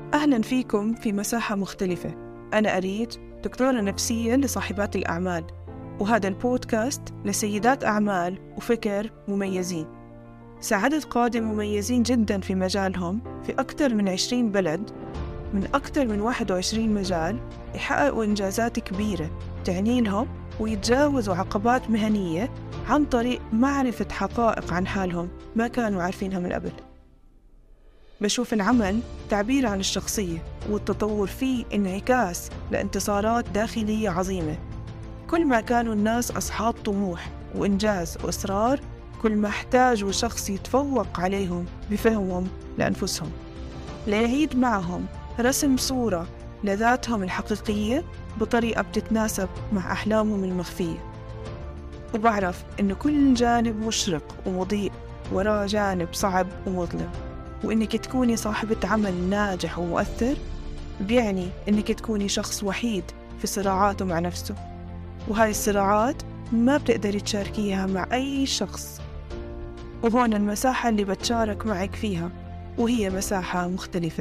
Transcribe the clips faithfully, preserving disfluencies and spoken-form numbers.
أهلا فيكم في مساحة مختلفة. أنا أريد دكتورة نفسية لصاحبات الأعمال، وهذا البودكاست لسيدات أعمال وفكر مميزين. ساعدت قادة مميزين جدا في مجالهم في أكثر من عشرين بلد من أكثر من واحد وعشرين مجال، يحققوا إنجازات كبيرة تعني لهم ويتجاوزوا عقبات مهنية عن طريق معرفة حقائق عن حالهم ما كانوا عارفينها من قبل. بشوف العمل تعبير عن الشخصية، والتطور فيه انعكاس لانتصارات داخلية عظيمة. كل ما كانوا الناس أصحاب طموح وإنجاز وإصرار، كل ما احتاجوا شخص يتفوق عليهم بفهمهم لأنفسهم، ليعيد معهم رسم صورة لذاتهم الحقيقية بطريقة بتتناسب مع أحلامهم المخفية. وبعرف إنه كل جانب مشرق ومضيء وراه جانب صعب ومظلم، وإنك تكوني صاحبة عمل ناجح ومؤثر بيعني إنك تكوني شخص وحيد في صراعاته مع نفسه، وهاي الصراعات ما بتقدري تشاركيها مع أي شخص. وهون المساحة اللي بتشارك معك فيها، وهي مساحة مختلفة.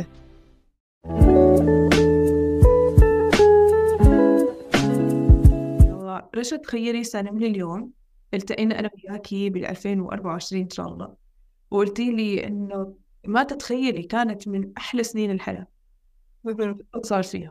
رشا، تخيلي سنة من اليوم التقينا أنا وياكي بالألفين وأربعة وعشرين إن شاء الله، وقلتي لي إنه ما تتخيلي كانت من أحلى سنين الحياة صار فيها.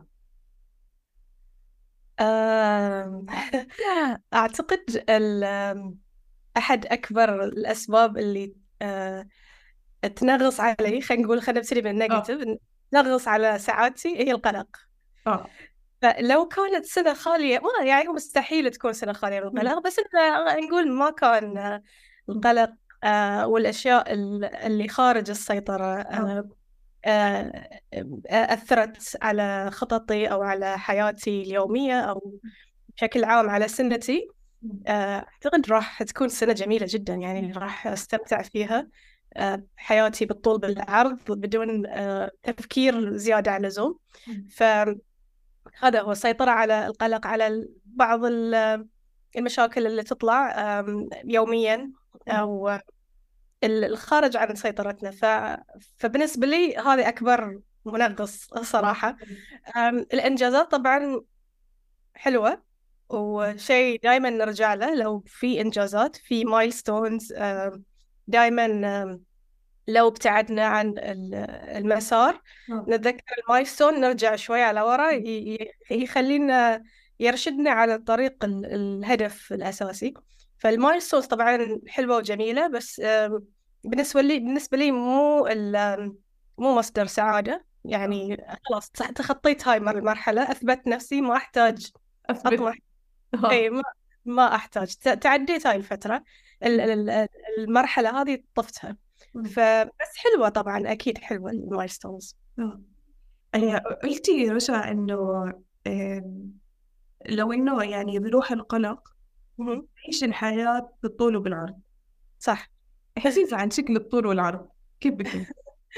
آم، أعتقد ال- أحد أكبر الأسباب اللي آه، تنغص علي، خلينا نقول خلينا نبتدي بالنيجاتيف، تنغص على سعادتي هي القلق. آه. فلو كانت سنة خالية، ما يعني مستحيل تكون سنة خالية من القلق، بس إنه نقول ما كان آه، القلق آه، والأشياء ال- اللي خارج السيطرة آه، آه، أثرت على خططي أو على حياتي اليومية أو بشكل عام على سنتي. أعتقد راح تكون سنة جميلة جدا، يعني راح أستمتع فيها حياتي بالطول بالعرض بدون آه، تفكير زيادة عن اللزوم. فهذا هو السيطرة على القلق، على بعض ال- المشاكل اللي تطلع آم، يوميا أو الخارج عن سيطرتنا. ف... فبالنسبة لي هذه أكبر منغص صراحة. آم، الإنجازات طبعا حلوة وشيء دائما نرجع له، لو في إنجازات في مايلستونز دائما. لو ابتعدنا عن ال- المسار نتذكر المايلستون، نرجع شوي على وراء، ي- ي- يخلينا يرشدنا على الطريق ال- الهدف الأساسي. فالمايلستونز طبعا حلوة وجميلة، بس آم، بالنسبة لي بالنسبة لي مو ال- مو مصدر سعادة. يعني خلاص تخطيت هاي المرحلة، أثبت نفسي، ما أحتاج أطمح. أي ما ما أحتاج، ت- تعديت هاي الفترة، ال- ال- المرحلة هذه طفتها. فبس حلوة طبعا، أكيد حلوة المايلستونز. هي قلتي رشا إنه آم، لو إنه يعني بروح القلق تعيش الحياة بالطول وبالعرض. صح. حسيت عن شكل الطول والعرض كيف بكون؟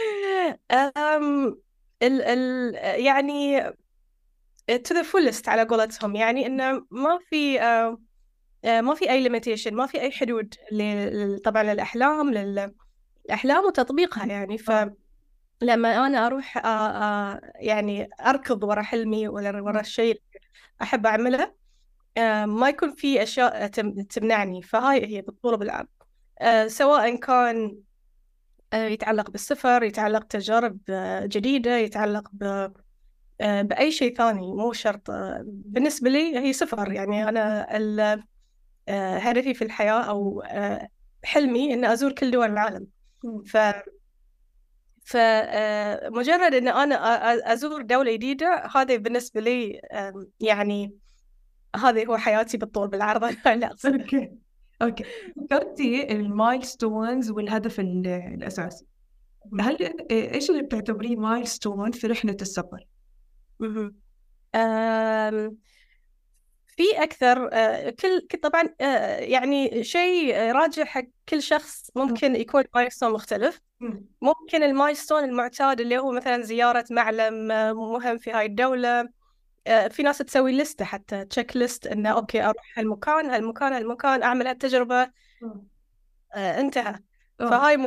أم ال ال يعني to the fullest على قولتهم، يعني إنه ما في آه، آه، ما في أي limitation، ما في أي حدود ل- طبعا للأحلام للأحلام وتطبيقها. يعني فلما أنا أروح آه، آه، يعني أركض ورا حلمي ولا ورا الشيء اللي أحب أعمله، آه، ما يكون في أشياء تم- تمنعني. فهاي هي بالطول بالعرض، آه، سواء كان آه، يتعلق بالسفر، يتعلق تجارب آه، جديدة، يتعلق ب آه، بأي شيء ثاني، مو شرط. آه، بالنسبة لي هي سفر. يعني أنا ال- آه، هدفي في الحياة أو آه، حلمي إن أزور كل دول العالم. ف فمجرد إن أنا أ- أ- أزور دولة جديدة، هذا بالنسبة لي آم، يعني هذه هو حياتي بالطول بالعرض. لا أوكي أوكي ذكرتي المايلستونز والهدف ال- الأساسي. هل إيش اللي بتعتبريه مايلستون في رحلة السفر؟ مهم. آم، في أكثر آه، كل كل- طبعا آه، يعني شيء راجع حق كل شخص، ممكن يكون مايلستون مختلف. ممكن المايلستون المعتاد اللي هو مثلا زيارة معلم آه، مهم في هاي الدولة. آه، في ناس تسوي لستة، حتى تشيك ليست، إنه أوكي أروح هالمكان هالمكان هالمكان، أعمل هالتجربة، آه، انتهى. أوه. فهاي ممكن.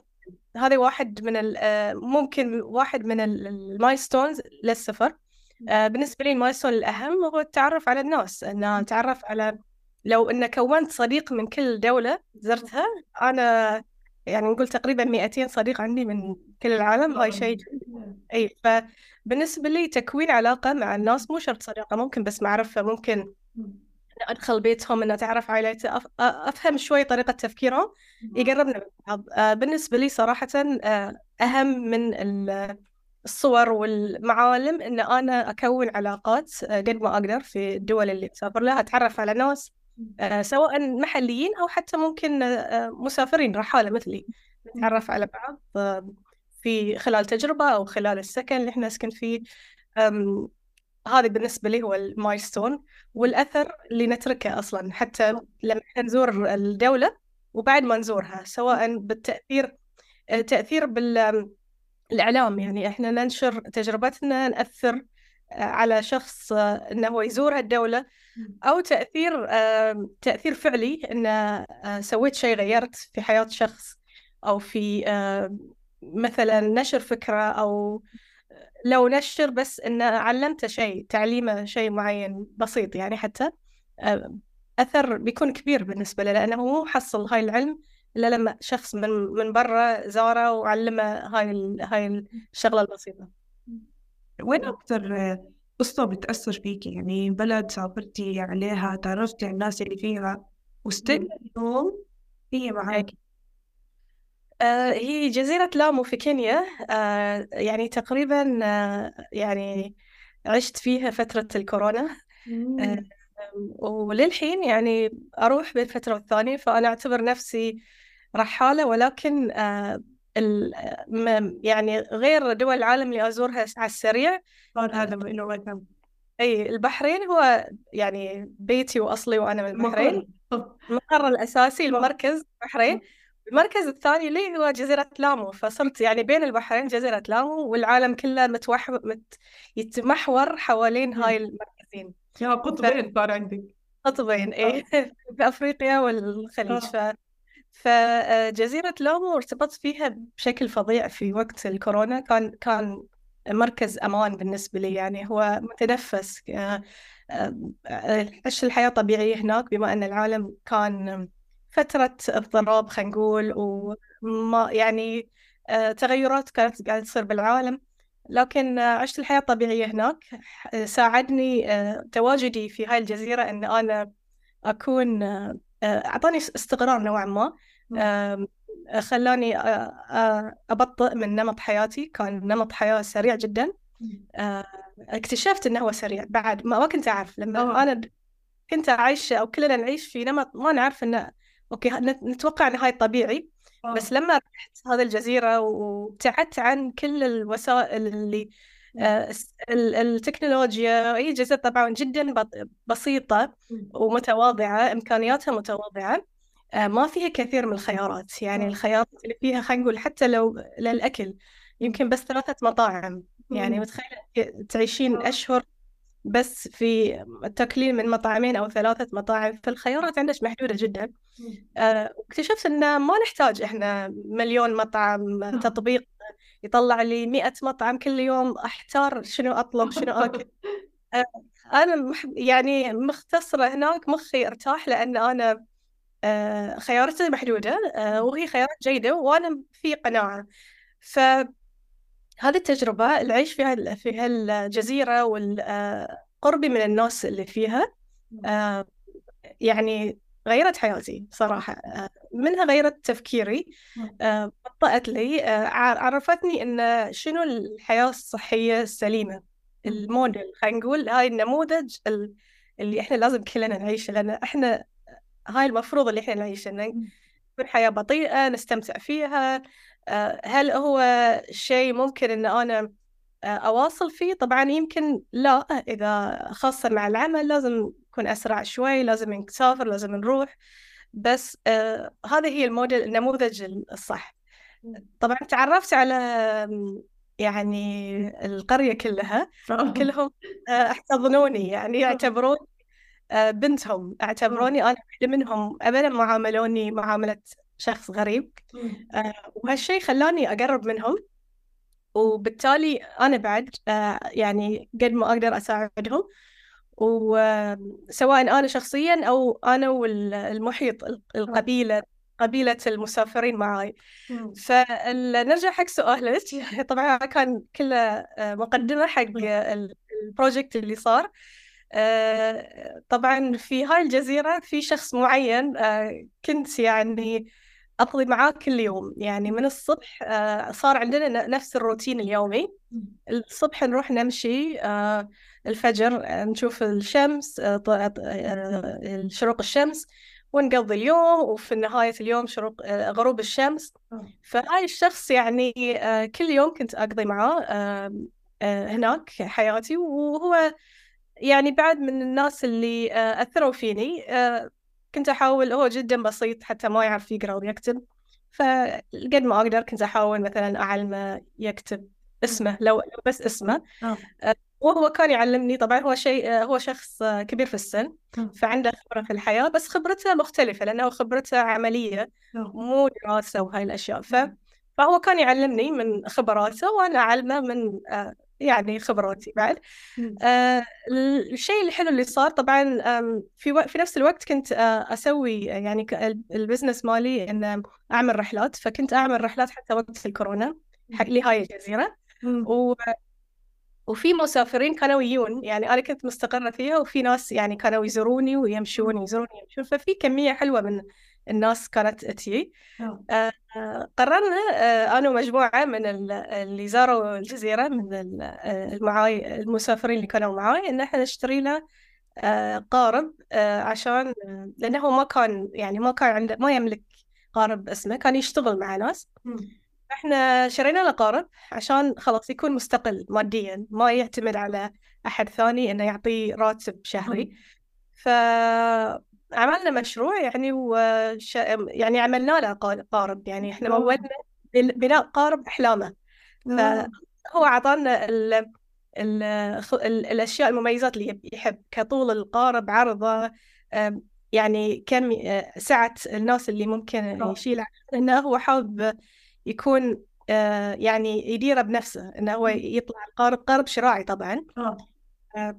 هذا واحد من ال آه، ممكن واحد من المايلستونز للسفر. آه، بالنسبة لي المايلستون الأهم هو التعرف على الناس، أن أتعرف على، لو أن كونت صديق من كل دولة زرتها. أنا يعني نقول تقريبا مئتين صديق عندي من كل العالم، هاي شيء. أي، فبالنسبة لي تكوين علاقة مع الناس مو شرط صداقة، ممكن بس معرفة، ممكن أدخل بيتهم، إن أتعرف عائلته، أف... أفهم شوي طريقة تفكيرهم، يقربنا من بعض. آه، بالنسبة لي صراحة آه، أهم من ال- الصور والمعالم إن أنا أكون علاقات آه، قد ما أقدر في الدول اللي أسافر لها، أتعرف على ناس آه، سواء محليين أو حتى ممكن آه، مسافرين رحالة مثلي، نتعرف على بعض آه، في خلال تجربة أو خلال السكن اللي إحنا نسكن فيه. أم، هذا بالنسبة لي هو المايلستون والأثر اللي نتركه أصلا، حتى لما إحنا نزور الدولة وبعد ما نزورها، سواء بالتأثير تأثير بالإعلام، يعني إحنا ننشر تجربتنا، نأثر آه، على شخص آه، إنه يزور هالدولة، أو تأثير آه، تأثير فعلي، إن آه، سويت شيء غيرت في حياة شخص، أو في آه، مثلا نشر فكرة، أو لو نشر بس إن علمته شيء، تعليمه شيء معين بسيط، يعني حتى آه، أثر بيكون كبير بالنسبة له، لأنه مو حصل هاي العلم إلا لما شخص من من برا زاره وعلمه هاي ال- هاي الشغلة البسيطة. وين أكتر قصة بتأثر فيكي؟ يعني بلد سافرتي عليها تعرفتي على الناس اللي فيها وستيل اليوم هي معاكي؟ آه، هي جزيرة لامو في كينيا. آه، يعني تقريبا آه، يعني عشت فيها فترة الكورونا. آه، مم. وللحين يعني أروح بين فترة والثانية، فأنا أعتبر نفسي رحالة، ولكن آه، ال- م- يعني غير دول العالم اللي أزورها على السريع. صار هذا إنه مكان أي، البحرين هو يعني بيتي وأصلي، وأنا من البحرين. مقر. المقر الأساسي المركز البحرين. المركز الثاني لي هو جزيرة لامو، فصرت يعني بين البحرين جزيرة لامو، والعالم كله متوحور مت... يتمحور حوالين هاي المركزين. يا قطبين صار عندك. فقطبين، إيه، في أفريقيا والخليج. ف... آه. فجزيرة لامو ارتبطت فيها بشكل فظيع في وقت الكورونا. كان كان مركز أمان بالنسبة لي، يعني هو متنفس. آه، آه، عشت الحياة طبيعية هناك، بما أن العالم كان فترة اضطراب، خلينا نقول، وما يعني آه، تغيرات كانت قاعدة تصير بالعالم. لكن آه، عشت الحياة الطبيعية هناك. آه، ساعدني آه، تواجدي في هاي الجزيرة أن أنا أكون آه، آه، أعطاني استقرار نوعا ما. آم، خلاني آه، آه، أبطئ من نمط حياتي. كان نمط حياة سريع جدا. آه، اكتشفت انه هو سريع بعد ما ما كنت اعرف. لما آه. انا كنت عايشه، او كلنا نعيش في نمط ما نعرف انه اوكي، نت- نتوقع ان هاي طبيعي. بس آه. لما رحت هذه الجزيره وابتعدت عن كل الوسائل اللي آه، الس- ال- التكنولوجيا، هي جزيره طبعا جدا بط- بسيطه ومتواضعه، امكانياتها متواضعه. آه، ما فيها كثير من الخيارات، يعني آه. الخيارات اللي فيها خلينا نقول حتى لو للأكل يمكن بس ثلاثة مطاعم. يعني مم. متخيلة تعيشين أشهر بس في تاكلين من مطعمين أو ثلاثة مطاعم، فالخيارات عندك محدودة جدا. آه، واكتشفت إن ما نحتاج إحنا مليون مطعم، تطبيق يطلع لي مئة مطعم كل يوم، أحتار شنو أطلب شنو آكل. آه، أنا مح- يعني مختصرة هناك، مخي ارتاح، لأن أنا آه، خياراتي محدودة، آه، وهي خيارات جيدة، وأنا في قناعة. فهذه التجربة، العيش في هال- في هالجزيرة وقربي من الناس اللي فيها، آه، يعني غيرت حياتي صراحة. آه، منها غيرت تفكيري، آه، بطأت لي، آه، ع- عرفتني إن شنو الحياة الصحية السليمة، الموديل، خلينا نقول هاي النموذج ال- اللي إحنا لازم كلنا نعيشه، لأن إحنا هاي المفروض اللي إحنا نعيشه، إن تكون حياة بطيئة نستمتع فيها. آه، هل هو شيء ممكن إن أنا آه، أواصل فيه؟ طبعا يمكن لا، إذا خاصة مع العمل لازم نكون أسرع شوي، لازم نسافر، لازم نروح. بس آه هذا هي الموديل، النموذج الصح. طبعا تعرفت على آم، يعني القرية كلها، آه. كلهم آه احتضنوني، يعني يعتبرون آه بنتهم، اعتبروني أنا واحدة منهم. أبدا ما عاملوني معاملة شخص غريب. آه، وهالشيء خلاني أقرب منهم، وبالتالي أنا بعد آه، يعني قد ما أقدر أساعدهم، وسواء أنا شخصيا أو أنا والمحيط القبيلة قبيلة المسافرين معاي. فنرجع حق سؤالك. طبعا كان كله آه، مقدمة حق ال- البروجكت اللي صار. آه، طبعا في هاي الجزيرة في شخص معين آه، كنت يعني أقضي معاه كل يوم، يعني من الصبح آه، صار عندنا ن- نفس الروتين اليومي. الصبح نروح نمشي آه، الفجر آه، نشوف الشمس آه، ط- آه، شروق الشمس، ونقضي اليوم، وفي نهاية اليوم شروق آه، غروب الشمس. فهاي الشخص يعني آه، كل يوم كنت أقضي معاه آه، آه، هناك حياتي. وهو يعني بعد من الناس اللي آه، أثروا فيني. آه، كنت أحاول، هو جدا بسيط حتى ما يعرف يقرأ ويكتب، فقد ما أقدر كنت أحاول مثلا أعلمه يكتب اسمه، لو لو بس اسمه. آه. آه، وهو كان يعلمني. طبعا هو شيء آه، هو شخص آه، كبير في السن، آه. فعنده خبرة في الحياة، بس خبرته مختلفة لأنه خبرته عملية آه. مو دراسة وهاي الأشياء. ف... فهو كان يعلمني من خبراته، وأنا أعلمه من آه، يعني خبراتي بعد. مم. آه، الشيء الحلو اللي صار طبعا، آم، في وق- في نفس الوقت كنت آه، أسوي آه، يعني ك- ال- البزنس مالي إن أعمل رحلات. فكنت أعمل رحلات حتى وقت الكورونا حق لهاي الجزيرة. مم. و وفي مسافرين كانوا يجون، يعني أنا كنت مستقرة فيها، وفي ناس يعني كانوا يزوروني ويمشون يزوروني يمشون. ففي كمية حلوة من الناس كانت تجي. آه. آه، آه، قررنا آه، أنا ومجموعة من ال- اللي زاروا الجزيرة من ال- آه، المعاي المسافرين اللي كانوا معاي، إن إحنا نشتري له آه، قارب آه، عشان آه، لأنه ما كان يعني ما كان عنده ما يملك قارب اسمه، كان يشتغل مع ناس. مم. احنا شرينا له قارب عشان خلاص يكون مستقل ماديا، ما يعتمد على أحد ثاني إنه يعطيه راتب شهري. فعملنا مشروع يعني، وش... يعني عملنا له قا- قارب، يعني احنا آه. مولنا بناء قارب أحلامه. آه. فهو أعطانا ال... ال... خ- ال... الأشياء المميزات اللي يب- يحب، كطول القارب، عرضه، أم، يعني كم آه، سعة الناس اللي ممكن آه. يشيل، لأنه هو حاب يكون آه، يعني يديره بنفسه، إنه هو يطلع القارب قارب شراعي طبعا. آه. آه،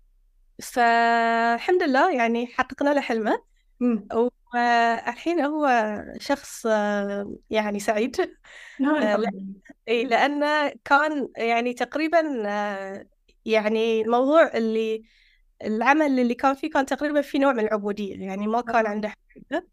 فالحمد لله يعني حققنا له حلمه. مم. والحين هو شخص آه، يعني سعيد. آه، آه، الحمد لله. إي، لأنه كان يعني تقريبا آه، يعني الموضوع اللي العمل اللي كان فيه كان تقريبا في نوع من العبودية، يعني ما كان آه. عنده حرية.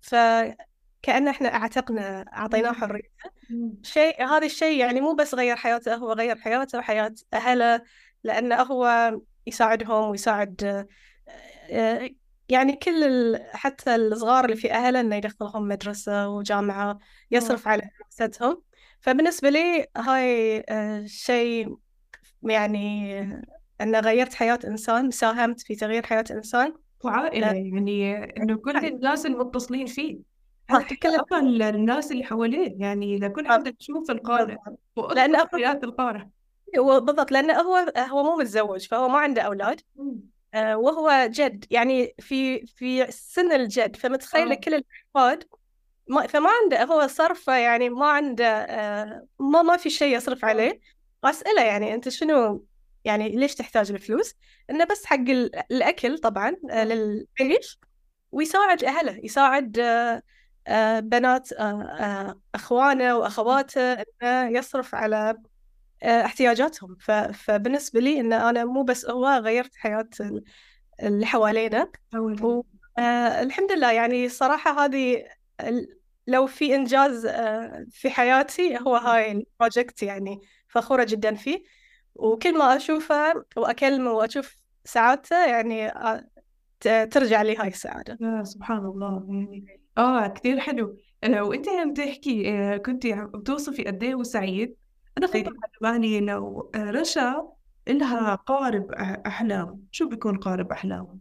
فكأن احنا اعتقنا أعطيناه حرية. مم. شيء هذا الشيء يعني مو بس غير حياته، هو غير حياته وحياة أهله، لأنه هو يساعدهم ويساعد آه، آه، يعني كل ال... حتى الصغار اللي في أهله إنه يدخلهم مدرسة وجامعة، يصرف على دراستهم. فبالنسبة لي هاي آه، شيء يعني آه، أنا غيرت حياة إنسان، ساهمت في تغيير حياة إنسان. وعائلة، آه، يعني إنه كل الناس المتصلين فيه، حتى صح كل أصلا الناس اللي حواليه، يعني إذا كل حدا يشوف القارة لأنه وأصلا حياة القارة. هو بالضبط، لأنه هو هو مو متزوج، فهو ما عنده أولاد. مم. آه، وهو جد يعني في في سن الجد، فمتخيلة آه. كل الأحفاد. ما فما عنده هو صرفة، يعني ما عنده آه، ما ما في شيء يصرف عليه. وأسأله يعني أنت شنو، يعني ليش تحتاج الفلوس؟ إنه بس حق ال- الأكل طبعا آه، للعيش، ويساعد أهله، يساعد آه، آه، بنات آه، آه، أخوانه وأخواته، إنه يصرف على آه، احتياجاتهم. ف... فبالنسبة لي إن أنا مو بس هو، غيرت حياة ال- اللي حوالينا. أولاً. والحمد لله يعني صراحة هذه ال- لو في إنجاز آه، في حياتي هو هاي البروجكت، يعني فخورة جدا فيه. وكل ما أشوفه وأكلمه وأشوف سعادته، يعني آه، ت- ترجع لي هاي السعادة. يا سبحان الله، يعني آه كتير حلو. آه وأنت عم تحكي آه كنت عم توصفي قد إيه هو سعيد. أنا خطر إيه. على بالي لو آه رشا إلها قارب أح- أحلام، شو بيكون قارب أحلام؟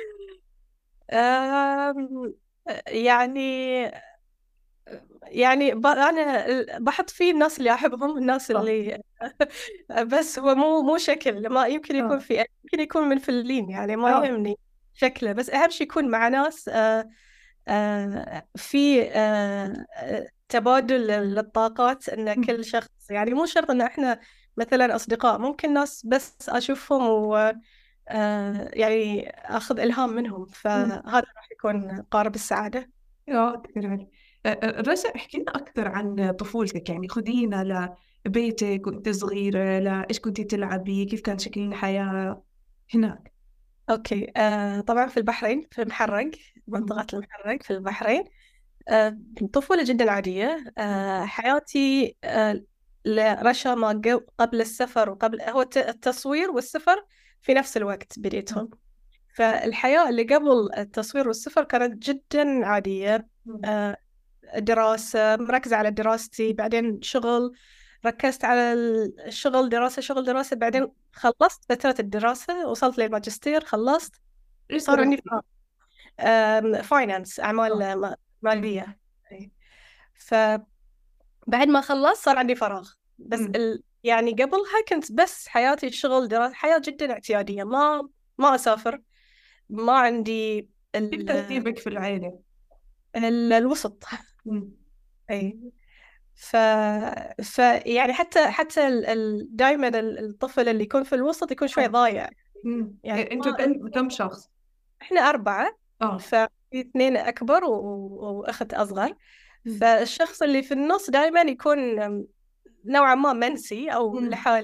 آم، يعني يعني ب... أنا بحط فيه الناس اللي أحبهم، الناس آه. اللي بس هو مو مو شكل، ما يمكن يكون آه. في يمكن يكون من فلين، يعني ما آه. يهمني شكله، بس أهم شيء يكون مع ناس آه، آه في آه تبادل للطاقات، إن كل شخص يعني مو شرط إن إحنا مثلا أصدقاء، ممكن ناس بس أشوفهم و آه يعني أخذ إلهام منهم، فهذا راح يكون قارب السعادة. اه كثير حلو. أ- أ- رشا، احكي لنا أكثر عن طفولتك، يعني خدينا لبيتك وأنت صغيرة، لا إيش كنتي تلعبي، كيف كان شكل الحياة هناك؟ أوكي. آه طبعا في البحرين، في المحرق، منطقة المحرق في البحرين. آه طفولة جدا عادية. آه حياتي آه لرشا ما جو- قبل السفر وقبل، هو الت- التصوير والسفر في نفس الوقت بديتهم. فالحياة اللي قبل التصوير والسفر كانت جدا عادية. آه دراسة، مركزة على دراستي، بعدين شغل، ركزت على الشغل، دراسة شغل دراسة، بعدين خلصت فترة الدراسة، وصلت للماجستير، خلصت، إيش صار عندي درستي؟ فاينانس، أعمال آه. آه، مالية. إي. فبعد ما خلصت صار عندي فراغ، بس أمم. ال... يعني قبلها كنت بس حياتي الشغل دراسة، حياة جدا اعتيادية، ما ما أسافر، ما عندي كيف ال... ترتيبك في العيلة؟ ال... الوسط. أمم. أي. ف... ف يعني حتى حتى ال... ال... دائما ال- الطفل اللي يكون في الوسط يكون شوي ضايع. أمم. يعني إيه، أنتوا ما... كم كم شخص؟ احنا أربعة، آه. ففي اثنين أكبر و... وأخت أصغر. أمم. فالشخص اللي في النص دائما يكون نوعا ما منسي أو أمم. لحاله.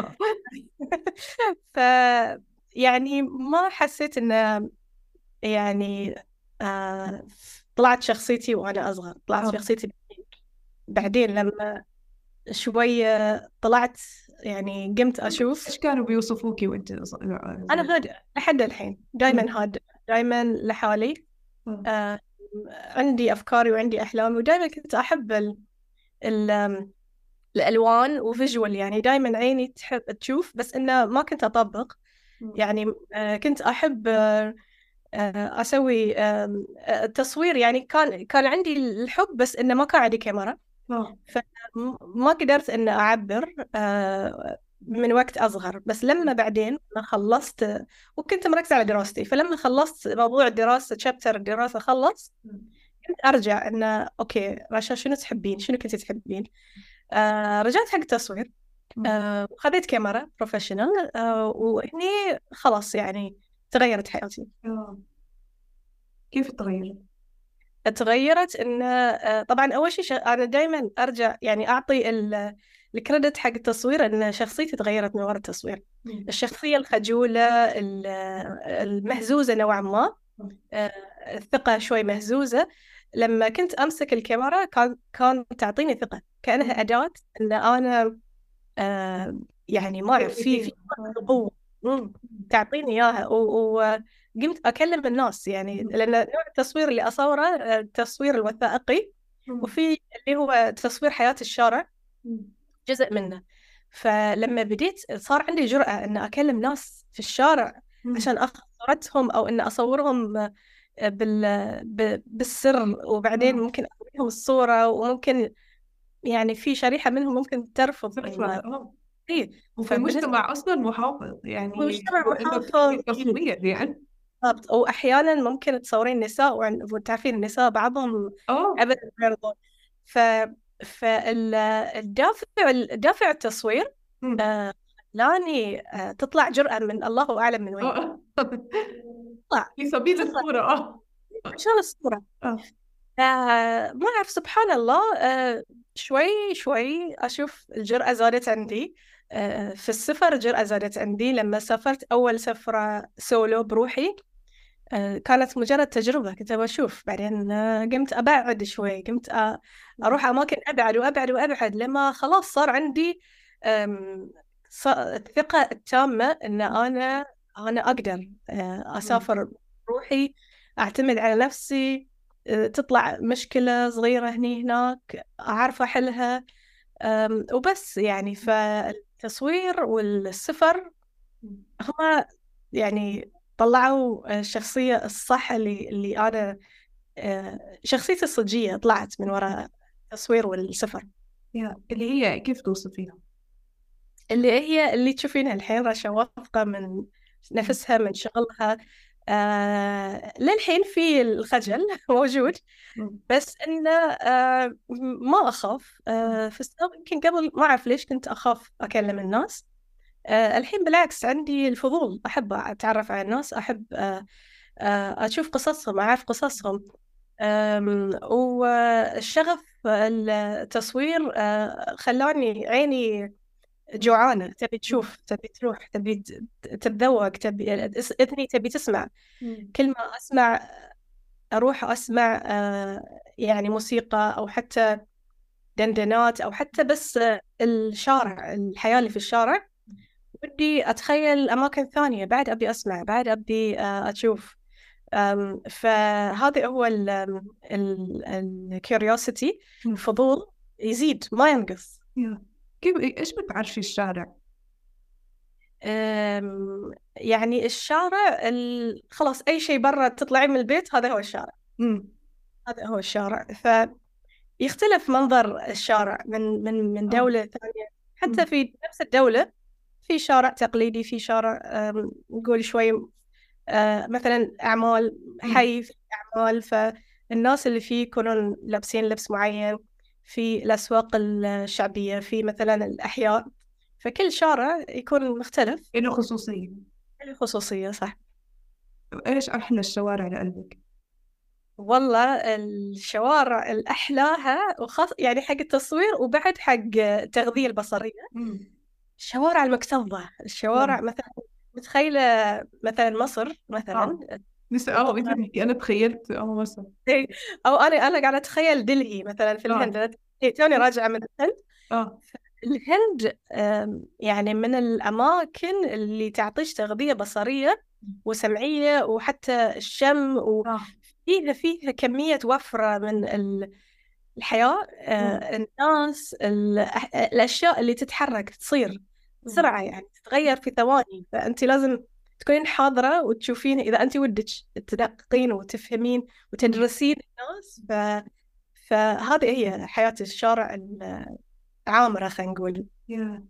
ف يعني ما حسيت إنه يعني آه... طلعت شخصيتي وأنا أصغر، طلعت آه. شخصيتي بعدين لما شوية طلعت، يعني قمت أشوف. إيش كانوا بيوصفوكي وأنت صغيرة؟ أنا هادئة لحد الحين، أمم. دائما هادئة، دائما لحالي. آه. آه عندي أفكاري وعندي أحلامي، ودائما كنت أحب ال ال الألوان وفيجوال، يعني دائما عيني تحب تشوف، بس إنه ما كنت أطبق. أمم. يعني آه كنت أحب آه آه أسوي آه التصوير، يعني كان كان عندي الحب، بس إنه ما كان عندي كاميرا، آه. فما قدرت إن أعبر آه، من وقت أصغر. بس لما بعدين ما خلصت، وكنت مركزة على دراستي، فلما خلصت موضوع الدراسة، شابتر الدراسة خلص، كنت أرجع إنه أوكي رشا، شنو تحبين، شنو كنت تحبين. آه رجعت حق التصوير، أمم. آه خذيت كاميرا بروفيشنال، آه وهني خلاص يعني تغيرت حياتي. آه. كيف تغيرت؟ تغيرت إن آه، طبعا أول شيء ش- أنا دائما أرجع يعني أعطي ال- الكريدت حق التصوير، إن شخصيتي تغيرت من وراء التصوير. أمم. الشخصية الخجولة، ال- المهزوزة نوعا ما، آه، الثقة شوي مهزوزة، لما كنت أمسك الكاميرا كان كان تعطيني ثقة، كأنها أداة إن أنا آه، يعني ما أعرف في في قوة. مم. تعطيني إياها، و- وقمت أكلم الناس، يعني لأن نوع التصوير اللي أصوره آه، التصوير الوثائقي، وفي اللي هو تصوير حياة الشارع جزء منه. فلما بديت صار عندي جرأة أن أكلم ناس في الشارع عشان أخذ صورتهم، أو أن أصورهم آه، بال... ب- بالسر، وبعدين ممكن أوريهم الصورة، وممكن يعني في شريحة منهم ممكن ترفض إن آه. إيه. وفي فبالنسبة مجتمع أصلا محافظ، يعني للمجتمع هو إنه محافظ، تصوير يعني. بالضبط، أو أحيانا ممكن تصورين نساء، وعن- وتعرفين النساء بعضهم اه. أبدا ما يرضون. ف فالدافع الدافع التصوير أمم. آه، خلاني آه، تطلع جرأة من الله أعلم من وين. اه. تطلع في سبيل تطلع الصورة. اه. عشان الصورة. اه. آه، ما أعرف، سبحان الله، آه، شوي شوي أشوف الجرأة زادت عندي. آه، في السفر الجرأة زادت عندي لما سافرت أول سفرة سولو بروحي. آه، كانت مجرد تجربة، كنت أبغى أشوف، بعدين آه، قمت أبعد شوي، قمت أ- أروح أماكن أبعد وأبعد وأبعد، لما خلاص صار عندي آم، ص- الثقة التامة أن أنا أنا أقدر آه، أسافر بروحي، أعتمد على نفسي. آه، تطلع مشكلة صغيرة هني هناك أعرف أحلها. آم، وبس يعني، فالتصوير والسفر هما يعني طلعوا الشخصية الصح اللي اللي أنا آه، شخصيتي الصجية طلعت من وراء التصوير والسفر. يا اللي هي كيف توصفيها؟ اللي هي اللي تشوفينها الحين، رشا، واثقة من نفسها، من شغلها، آه للحين في الخجل موجود، بس إنه آه ما أخاف. آه في السابق يمكن قبل ما أعرف ليش كنت أخاف أكلم الناس. آه الحين بالعكس عندي الفضول، أحب أتعرف على الناس، أحب آه آه أشوف قصصهم، أعرف قصصهم. آم، والشغف التصوير آه خلاني عيني جوعانة، تبي تشوف، تبي تروح، تبي ت- تتذوق، تبي إذني تبي تسمع. مم. كل ما أسمع أروح أسمع آه، يعني موسيقى، أو حتى دندنات، أو حتى بس آه، الشارع، الحياة اللي في الشارع، بدي أتخيل أماكن ثانية، بعد أبي أسمع، بعد أبي آه، أشوف. أم، فهذا هو الكيوريوسيتي، مم. الفضول يزيد ما ينقص. يا. كيف إيش بتعرفي الشارع؟ أم، يعني الشارع ال... خلاص أي شيء برا تطلعي من البيت هذا هو الشارع. مم. هذا هو الشارع. فيختلف منظر الشارع من من من آه. دولة ثانية. مم. حتى في نفس الدولة في شارع تقليدي، في شارع أم، نقول شوي أه، مثلا أعمال مم. حي، في أعمال، فالناس اللي فيه يكونون لابسين لبس معين. في الأسواق الشعبية، في مثلا الأحياء، فكل شارع يكون مختلف، له خصوصية. له خصوصية. صح. إيش أحلى الشوارع لقلبك؟ والله الشوارع الأحلاها وخاص يعني حق التصوير، وبعد حق التغذية البصرية، مم. الشوارع المكتظة، الشوارع يا. مثلا متخيلة مثلا مصر مثلا. آه لسه آه أنت بتحكي أنا تخيلت آه مصر. إيه، أو أنا أنا قاعدة أتخيل دلهي مثلا في آه الهند. أنا إيه، توني راجعة من الهند. آه الهند آم، يعني من الأماكن اللي تعطيش تغذية بصرية وسمعية وحتى الشم، آه وفيها فيها كمية وفرة من ال- الحياة. مم. آه، الناس، ال- الأشياء اللي تتحرك تصير مم. بسرعة، يعني تتغير في ثواني، فأنت لازم تكونين حاضرة وتشوفين إذا أنت ودك تدققين وتفهمين مم. وتدرسين الناس. ف... فهذه هي حياة الشارع العامرة، خلينا نقول. يا.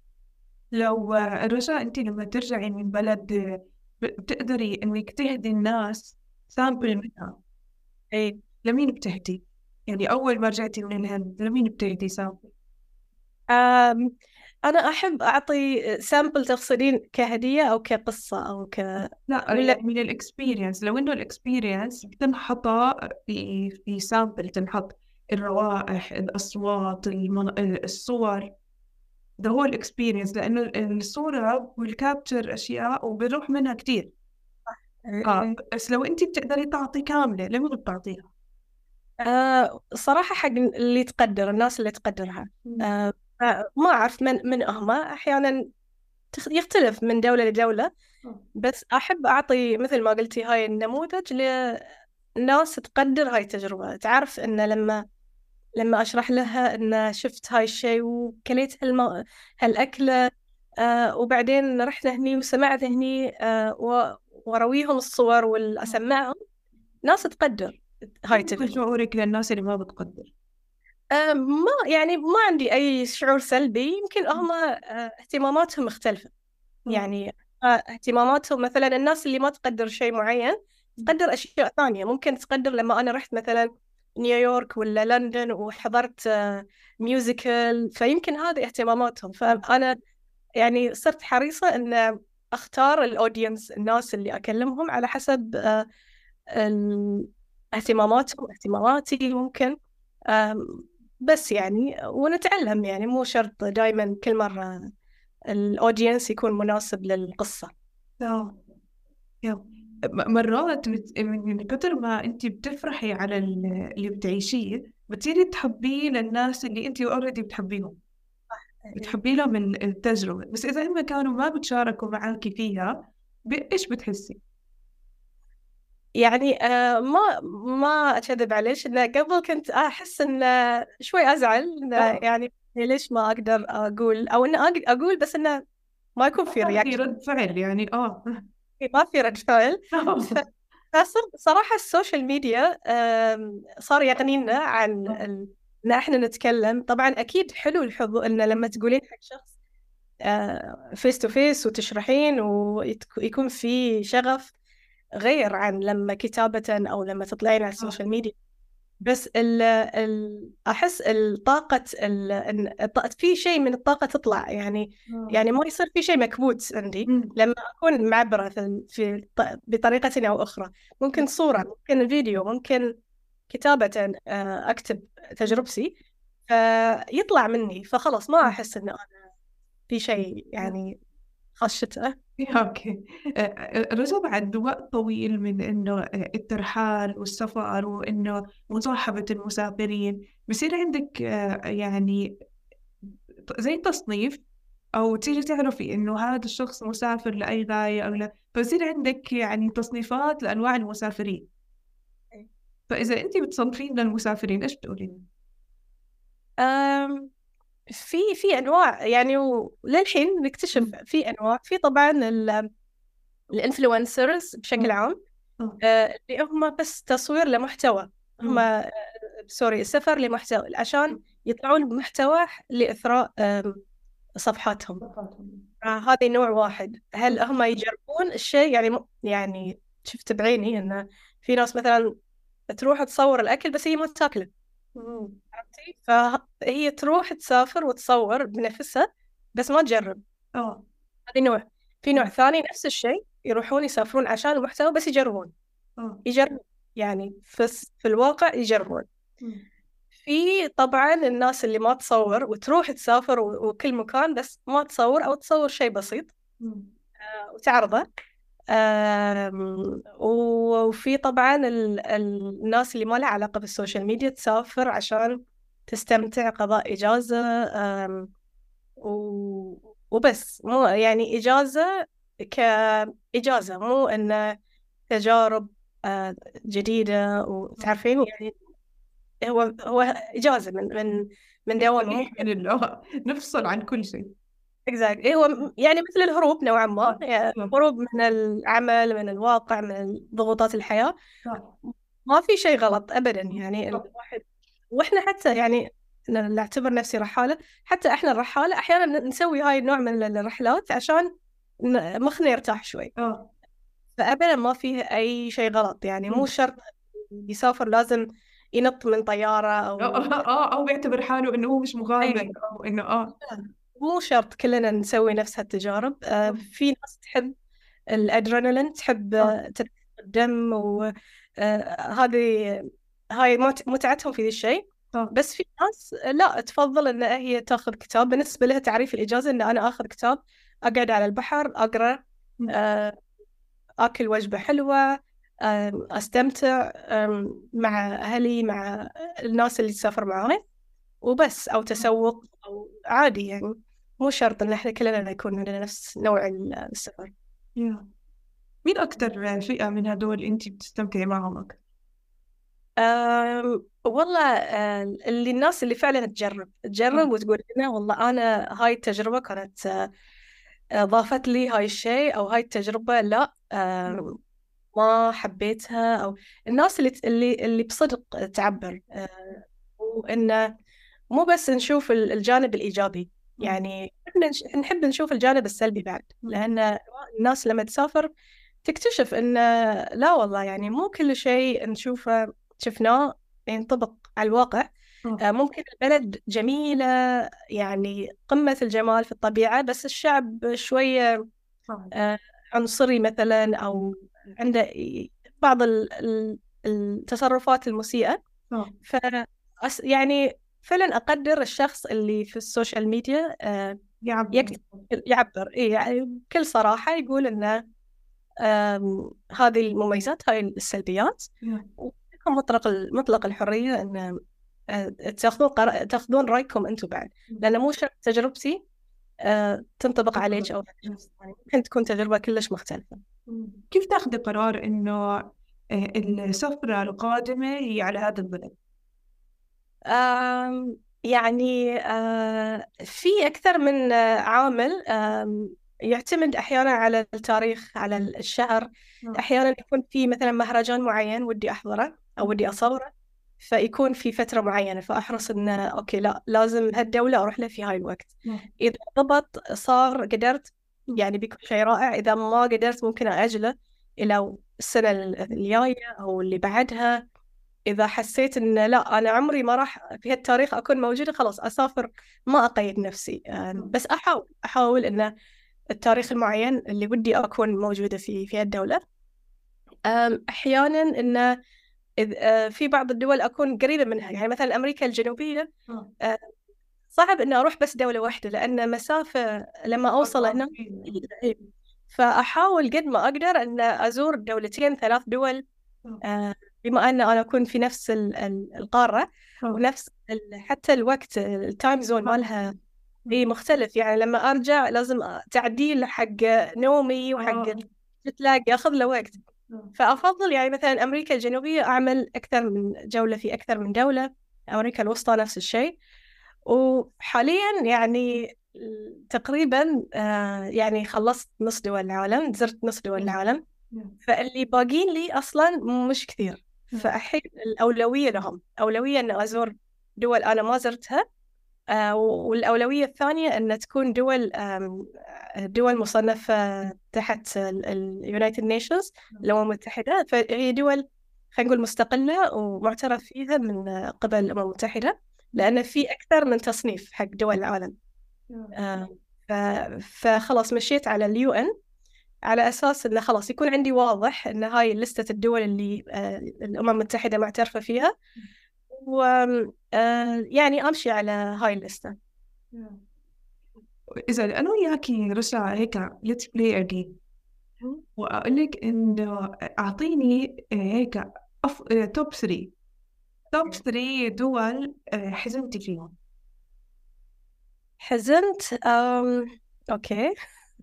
لو آه، رجاء أنت لما ترجعي من بلد آه، ب- بتقدري إنك تهدي الناس سامبل منها، إيه. لمين بتهدي؟ يعني أول ما رجعتي من الهند لمين بتهدي سامبل؟ أم... أنا أحب أعطي سامبل. تقصدين كهدية أو كقصة أو ك لا ولا؟ يعني من الاكسبيرينس، لو انه الاكسبيرينس بتنحط في في سامبل، تنحط الروائح، الاصوات، المن... الصور، ده هو الاكسبيرينس، لانه الصورة والكابتشر اشياء وبيروح منها كتير. اه بس لو انت بتقدري تعطي كاملة لمين بتعطيها؟ أه صراحة حق اللي تقدر، الناس اللي تقدرها. أه ما أعرف من من هم. أحيانا تخ- يختلف من دولة لدولة، بس أحب أعطي مثل ما قلتي هاي النموذج لناس تقدر هاي التجربة، تعرف إن لما لما أشرح لها إن شفت هاي الشيء وكليت هالم... هالأكلة، آه وبعدين رحنا هني وسمعت هني، آه و... وأرويهم الصور وأسمعهم، ناس تقدر هاي ممكن التجربة. شعورك للناس اللي ما بتقدر؟ آه ما يعني ما عندي أي شعور سلبي، يمكن هم آه اهتماماتهم مختلفة. آه. يعني آه اهتماماتهم، مثلا الناس اللي ما تقدر شيء معين تقدر أشياء ثانية. ممكن تقدر لما أنا رحت مثلا نيويورك ولا لندن وحضرت آه ميوزيكال، فيمكن هذه اهتماماتهم. فأنا يعني صرت حريصة أن أختار الأودينس، الناس اللي أكلمهم على حسب آه، ال- اهتماماتهم، اهتماماتي ممكن. آم، بس يعني ونتعلم، يعني مو شرط دائما كل مرة الأودينس يكون مناسب للقصة. آه. يا. م- مرات بت... من من كتر ما انت بتفرحي على ال- اللي بتعيشيه بتصيري تحبيه للناس اللي انت اوريدي بتحبيهم، بتحبي لهم ال- التجربة، بس إذا هم كانوا ما بتشاركوا معاكي فيها ب... إيش بتحسي؟ يعني آه ما ما أكذب عليش إن قبل كنت أحس إن شوي أزعل، إن آه يعني ليش ما أقدر أقول، أو إن أق- أقول بس إنه ما يكون في ما في رياكشن، رد فعل يعني آه ما في رد فعل. ف- فصر صراحة السوشيال ميديا آم، صار يغنينا عن ال... إن إحنا نتكلم. طبعا أكيد حلو الحضور، إن لما تقولين حق شخص فيس تو فيس وتشرحين ويكون في شغف، غير عن لما كتابة أو لما تطلعين على السوشيال ميديا. بس ال ال أحس الطاقة ال الط- في شيء من الطاقة تطلع، يعني يعني ما يصير في شيء مكبوت عندي لما أكون معبرة في في ط- بطريقة أو أخرى. ممكن صورة، ممكن فيديو، ممكن كتابة، آه، أكتب تجربتي فيطلع مني، فخلاص ما أحس إنه أنا في شيء يعني خشته. اوكي. آه، رجع بعد وقت طويل من انه آه، الترحال والسفر وانه مصاحبة المسافرين، بصير عندك آه، يعني زي تصنيف، او تيجي تعرفي انه هذا الشخص مسافر لاي غاية او لا، فبصير عندك يعني تصنيفات لانواع المسافرين. فاذا انت بتصنفين للمسافرين ايش بتقولين؟ أم في في أنواع يعني، وللحين نكتشف في أنواع. في طبعا الانفلونسرز بشكل عام، آه. آه، اللي هم بس تصوير لمحتوى، هم آه، سوري سفر لمحتوى عشان يطلعون بمحتوى لإثراء آم، صفحاتهم. آه، هذه نوع واحد. هل هم يجربون الشيء؟ يعني م- يعني شفت بعيني إن في ناس مثلا تروح تصور الأكل بس هي ما تاكله، عرفتي؟ فهي تروح تسافر وتصور بنفسها بس ما تجرب. اه هذه نوع. في نوع ثاني نفس الشيء، يروحون يسافرون عشان المحتوى بس يجربون اه يجربون يعني في, في الواقع يجربون. في طبعا الناس اللي ما تصور وتروح تسافر و- وكل مكان بس ما تصور أو تصور شيء بسيط آه، وتعرضه. آم، وفي طبعا ال- ال- الناس اللي ما لها علاقة بالسوشيال ميديا تسافر عشان تستمتع، قضاء إجازة، آم، و- وبس. مو يعني إجازة كإجازة، مو إن تجارب آه، جديدة وتعرفين يعني. هو هو إجازة من من من دوام. من اللغة، نفصل عن كل شيء. exactly. هو م- يعني مثل الهروب نوعا ما، يعني آه. هروب من العمل، من الواقع، من ضغوطات الحياة. آه. ما في شيء غلط أبدا يعني الواحد. وإحنا حتى يعني أنا اللي أعتبر نفسي رحالة، حتى إحنا الرحالة أحيانا نسوي هاي النوع من الرحلات عشان ن- مخنا يرتاح شوي. اه فأبدا ما فيه أي شيء غلط، يعني مو شرط يسافر لازم ينط من طيارة اه أو اه او بيعتبر حاله انه هو مش مغامر، أي. او انه اه مو شرط كلنا نسوي نفس هالتجارب. آه، في ناس تحب الأدرينالين، تحب اه آه، تنقل الدم، وهذه هاي مت- متعتهم في ذي الشيء. اه بس في ناس لا تفضل ان هي تاخذ كتاب. بالنسبة لها تعريف الإجازة ان انا اخذ كتاب، اقعد على البحر اقرا، آه، اكل وجبة حلوة، آم، استمتع آم، مع اهلي، مع الناس اللي تسافر معاي وبس، او تسوق او عادي يعني. مو شرط ان احنا كلنا نكون عندنا نفس نوع السفر. يا. مين أكتر فئة من هدول أنت بتستمتعي معهم أكتر؟ أم والله، أه اللي الناس اللي فعلا تجرب تجرب وتقول لنا والله أنا هاي التجربة كانت أه ضافت لي هاي الشيء، أو هاي التجربة لا أه ما حبيتها. أو الناس اللي اللي اللي بصدق تعبر، أه وإنه مو بس نشوف ال- الجانب الإيجابي، يعني إحنا نش- نحب نشوف الجانب السلبي بعد. لأن الناس لما تسافر تكتشف إن لا والله، يعني مو كل شيء نشوفه شفناه ينطبق على الواقع. آه، ممكن البلد جميلة، يعني قمة الجمال في الطبيعة، بس الشعب شوية آه، عنصري مثلا، أو عنده بعض ال- ال- التصرفات المسيئة. ف أس- يعني فعلا أقدر الشخص اللي في السوشيال ميديا آه، يعبر. يكتب يعبر إيه يعني بكل صراحة، يقول إنه آم، هذه المميزات، هاي السلبيات، ولكم مطلق مطلق الحرية إن آه، تاخذون قرار، تاخذون رأيكم أنتم بعد. لأن مو شرط تجربتي آه، تنطبق عليك أو على شخص ثاني، ممكن تكون تجربة كلش مختلفة. كيف تاخذي قرار إنه آه، السفرة القادمة هي على هذا البلد؟ آم، يعني آه، في أكثر من آه، عامل. آم، يعتمد أحيانا على التاريخ، على الشهر. أحيانا يكون في مثلا مهرجان معين ودي أحضره أو ودي أصوره، فيكون في فترة معينة، فأحرص إن أوكي لا لازم هالدولة أروح لها في هاي الوقت. إذا ضبط صار قدرت يعني بيكون شيء رائع، إذا ما قدرت ممكن أأجله إلى السنة الجاية أو اللي بعدها. إذا حسيت إن لا أنا عمري ما راح في هالتاريخ أكون موجودة، خلاص أسافر، ما أقيد نفسي. بس أحاول أحاول إن التاريخ المعين اللي ودي أكون موجودة فيه في هالدولة. أحيانا إن في بعض الدول أكون قريبة منها، يعني مثلا أمريكا الجنوبية صعب إن أروح بس دولة واحدة لأن مسافة لما أوصل هنا. فأحاول قد ما أقدر أن أزور دولتين ثلاث دول، بما أن أنا أكون في نفس القارة ونفس حتى الوقت التايم زون مالها هي مختلف. يعني لما أرجع لازم تعديل حق نومي وحق تلاقي ياخذ له وقت. فأفضل يعني مثلا أمريكا الجنوبية أعمل أكثر من جولة في أكثر من دولة، أمريكا الوسطى نفس الشيء. وحاليا يعني تقريبا آه يعني خلصت نص دول العالم، زرت نص دول العالم، فاللي باقين لي أصلا مش كثير. فأحيل الأولوية لهم، أولوية أن أزور دول أنا ما زرتها، آه والأولوية الثانية أن تكون دول دول مصنفة تحت اليونايتد نيشنز الأمم المتحدة، فهي دول خلينا نقول مستقلة ومعترف فيها من قبل الأمم المتحدة، لأن في أكثر من تصنيف حق دول العالم. آه فخلاص مشيت على اليو إن على أساس أنه خلاص يكون عندي واضح أن هاي لستة الدول اللي آه الأمم المتحدة معترفة فيها، ويعني آه أمشي على هاي اللستة. إذا أنا وياكي رشا هيك let's play a game، وأقول لك إنه أعطيني هيك أف... توب ثري توب ثري دول حزنتي فيهم. حزنت أم... أوكي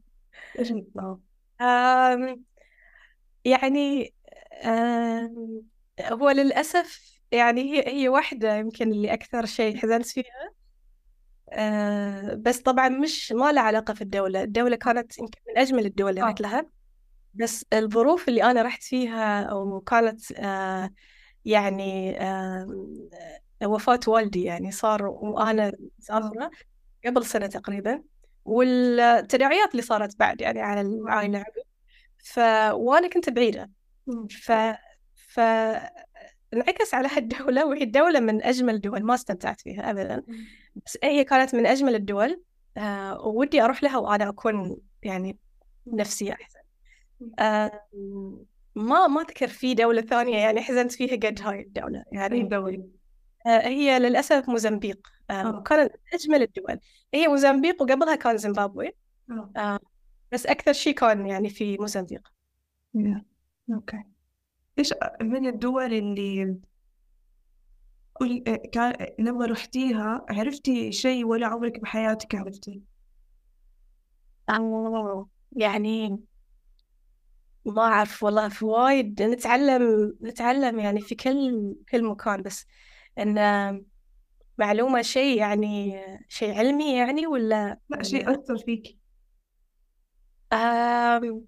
أم... يعني أم... هو للأسف يعني هي هي واحدة يمكن اللي أكثر شيء حزنت فيها. أه بس طبعا مش ما لها علاقة في الدولة، الدولة كانت يمكن من أجمل الدول اللي رحت لها، بس الظروف اللي أنا رحت فيها أو كانت أه يعني أه وفاة والدي، يعني صار وأنا مسافرة قبل سنة تقريبا، والتداعيات اللي صارت بعد يعني على العائلة. ف وأنا كنت بعيدة، ف ف انعكس على هالدولة، وهي الدولة من أجمل الدول ما استمتعت فيها أبدا، بس هي كانت من أجمل الدول. آه ودي أروح لها وأنا أكون يعني نفسية أحسن. آه ما ما أذكر في دولة ثانية يعني حزنت فيها قد هاي الدولة. يعني دولة آه هي للأسف موزمبيق، آه وكانت أجمل الدول. هي موزمبيق وقبلها كان زيمبابوي، آه بس أكثر شيء كان يعني في موزمبيق. yeah. أوكي. إيش من الدول اللي قولي كان لما رحتيها عرفتي شيء ولا عمرك بحياتك عرفتي؟ آه يعني ما أعرف والله، في وايد نتعلم نتعلم يعني في كل كل مكان، بس إن معلومة شيء يعني شيء علمي يعني ولا لا شيء أثر فيك. آم،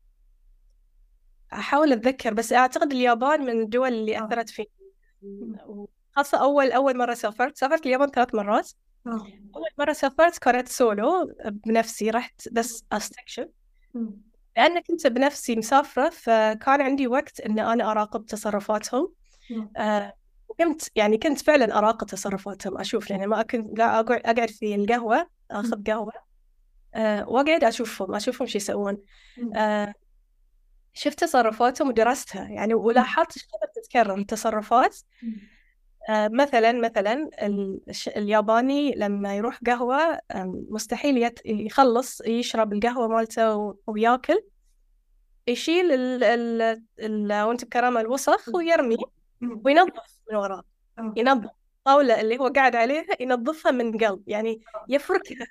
أحاول أتذكر، بس أعتقد اليابان من الدول اللي آه. أثرت فيني، خاصة أول أول مرة سافرت سافرت اليابان ثلاث مرات. آه. أول مرة سافرت كانت سولو بنفسي، رحت بس أستكشف، لأن كنت بنفسي مسافرة، فكان عندي وقت إن أنا أراقب تصرفاتهم. آه وكنت يعني كنت فعلا أراقب تصرفاتهم، أشوف، يعني ما كنت أقعد أقعد في القهوة أخذ قهوة آه وأقعد أشوفهم أشوفهم شو يسوون. آه شفت تصرفاتهم ودرستها يعني، ولاحظت كيف تتكرر التصرفات. آه مثلا مثلا الياباني لما يروح قهوة آه مستحيل يت... يخلص يشرب القهوة مالته وياكل، يشيل ال ال ال وانت بكرامة الوسخ ويرمي وينظف من وراء، ينظف الطاولة اللي هو قاعد عليها ينظفها من قلب، يعني يفركها.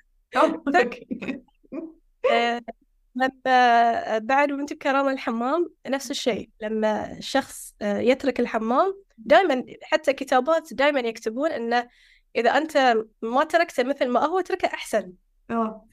لما بعد وانت بكرامة الحمام نفس الشيء، لما الشخص يترك الحمام دائما، حتى كتابات دائما يكتبون انه اذا انت ما تركته مثل ما هو اتركه احسن. اه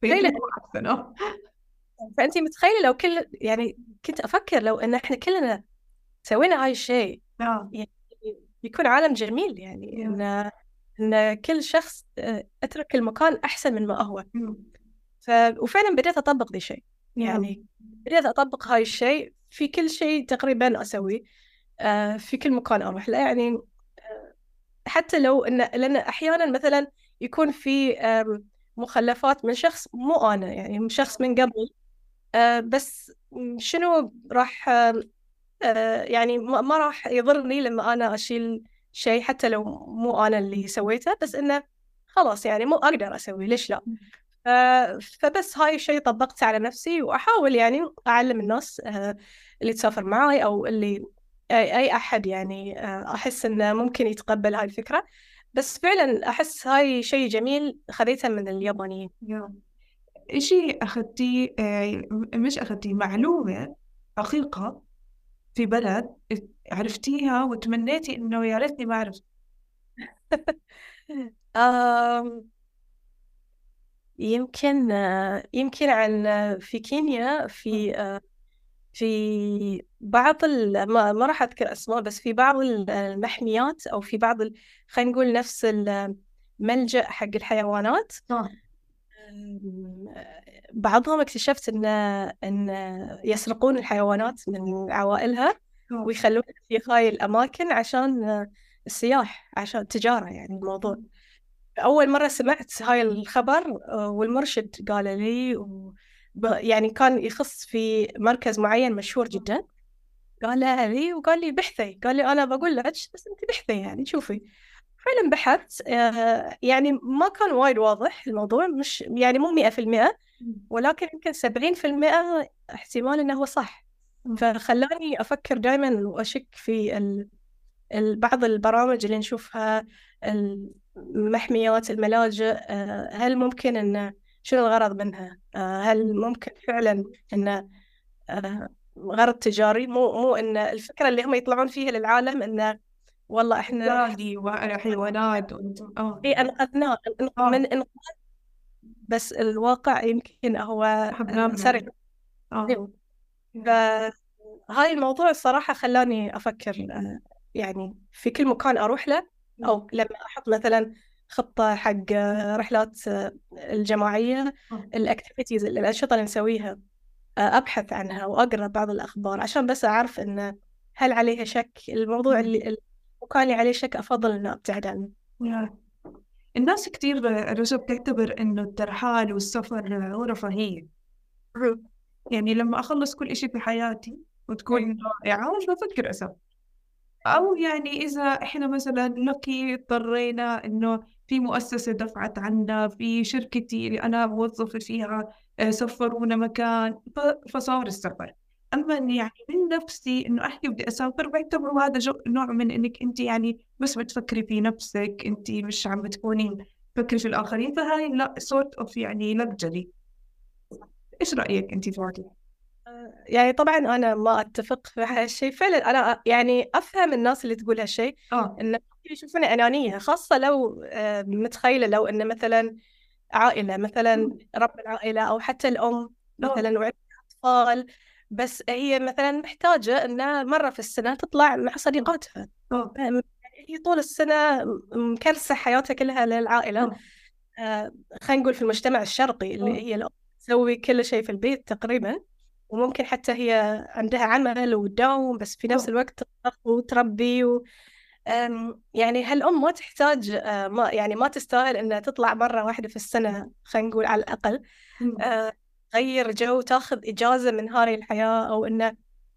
فانت متخيله لو كل يعني كنت افكر لو ان احنا كلنا سوينا هاي الشيء يعني يكون عالم جميل، يعني ان ان كل شخص اترك المكان احسن من ما هو. ف... وفعلا بديت اطبق ذي الشيء، يعني بديت اطبق هاي الشيء في كل شيء تقريبا أسويه، آه، في كل مكان أروح له يعني. حتى لو إن لأن أحيانا مثلا يكون في آم، مخلفات من شخص مو أنا، يعني من شخص من قبل، آه، بس شنو راح آه، آه، يعني ما ما راح يضرني لما أنا أشيل شيء حتى لو مو أنا اللي سويته، بس إنه خلاص يعني مو أقدر أسوي، ليش لا. ف- فبس هاي الشيء طبقته على نفسي، وأحاول يعني أعلم الناس آه، اللي تسافر معاي أو اللي أي أي أحد يعني آه، أحس إنه ممكن يتقبل هاي الفكرة. بس فعلا أحس هاي شيء جميل خذيته من اليابانيين. يا إشي أخذتي آه، مش أخذتي معلومة حقيقة في بلد عرفتيها وتمنيتي إنه يا ريتني ما عرفت. آم، يمكن آه، يمكن عن آه، في كينيا، في آه، في بعض ال... ما, ما راح أذكر أسماء، بس في بعض ال- المحميات أو في بعض ال... خلينا نقول نفس الملجأ حق الحيوانات. آه. أم، بعضهم اكتشفت إن إن يسرقون الحيوانات من عوائلها آه. ويخلونها في هاي الأماكن عشان السياح، عشان تجارة يعني الموضوع. أول مرة سمعت هاي الخبر آه، والمرشد قال لي و... ب- يعني كان يخص في مركز معين مشهور جدا، قال لي وقال لي بحثي، قال لي أنا بقول لك بس أنت بحثي يعني شوفي. فعلا بحثت، آه، يعني ما كان وايد واضح الموضوع، مش يعني مو مئة في المئة، ولكن يمكن سبعين في المئة احتمال إنه هو صح. فخلاني أفكر دائما وأشك في ال... ال- بعض البرامج اللي نشوفها، المحميات، الملاجئ، آه، هل ممكن إن شنو الغرض منها؟ آه، هل ممكن فعلا إن آه، غرض تجاري، مو مو إن الفكرة اللي هم يطلعون فيها للعالم إنه والله إحنا باقي وحيوانات وانت اه إيه أنقذناه اه من إنقاذ، بس الواقع يمكن هو آه، حبناهم سرق. يعني اه فهاي الموضوع الصراحة خلاني أفكر آه، يعني في كل مكان أروح له، أو لما أحط مثلا خطة حق آه، رحلات آه، الجماعية، آه. الأكتيفيتيز، الأنشطة اللي نسويها، آه، أبحث عنها وأقرأ بعض الأخبار عشان بس أعرف إن هل عليها شك، الموضوع اللي المكان اللي عليه شك أفضل إنه أبتعد عنه. يا. الناس كتير رجب بتعتبر إنه الترحال والسفر هو رفاهية. مهم. يعني لما أخلص كل إشي في حياتي وتكون رائعة مش بفكر أسافر. أو يعني إذا إحنا مثلا لكي اضطرينا إنه في مؤسسة دفعت عنا، في شركتي اللي أنا موظفة فيها آه، سفرونا مكان ف- فصار السفر. أما إني يعني من نفسي إنه أحكي بدي أسافر بعتبره هذا جو نوع من إنك أنت يعني بس بتفكري في نفسك، أنت مش عم بتكوني تفكري في الآخرين، فهاي لا سورت أوف يعني لكجري. إيش رأيك أنت في هذا؟ يعني طبعا أنا ما أتفق في هالشيء فعلا. أنا يعني أفهم الناس اللي تقول هالشيء، آه إن يشوفونها أنانية، خاصة لو آه، متخيلة لو إن مثلا عائلة، مثلا رب العائلة أو حتى الأم آه مثلا وعندها أطفال، بس هي مثلا محتاجة إنها مرة في السنة تطلع مع صديقاتها. آه يعني هي طول السنة مكرسة حياتها كلها للعائلة. آه آه، خلينا نقول في المجتمع الشرقي اللي آه هي الأم تسوي كل شيء في البيت تقريبا، وممكن حتى هي عندها عمل ودوام، بس في نفس آه الوقت تطبخ وتربي و... أم، يعني هالأم ما تحتاج آه، ما يعني ما تستاهل إنها تطلع مرة واحدة في السنة، خلينا نقول على الأقل آه، تغير جو، تاخذ إجازة من هاي الحياة، أو إنها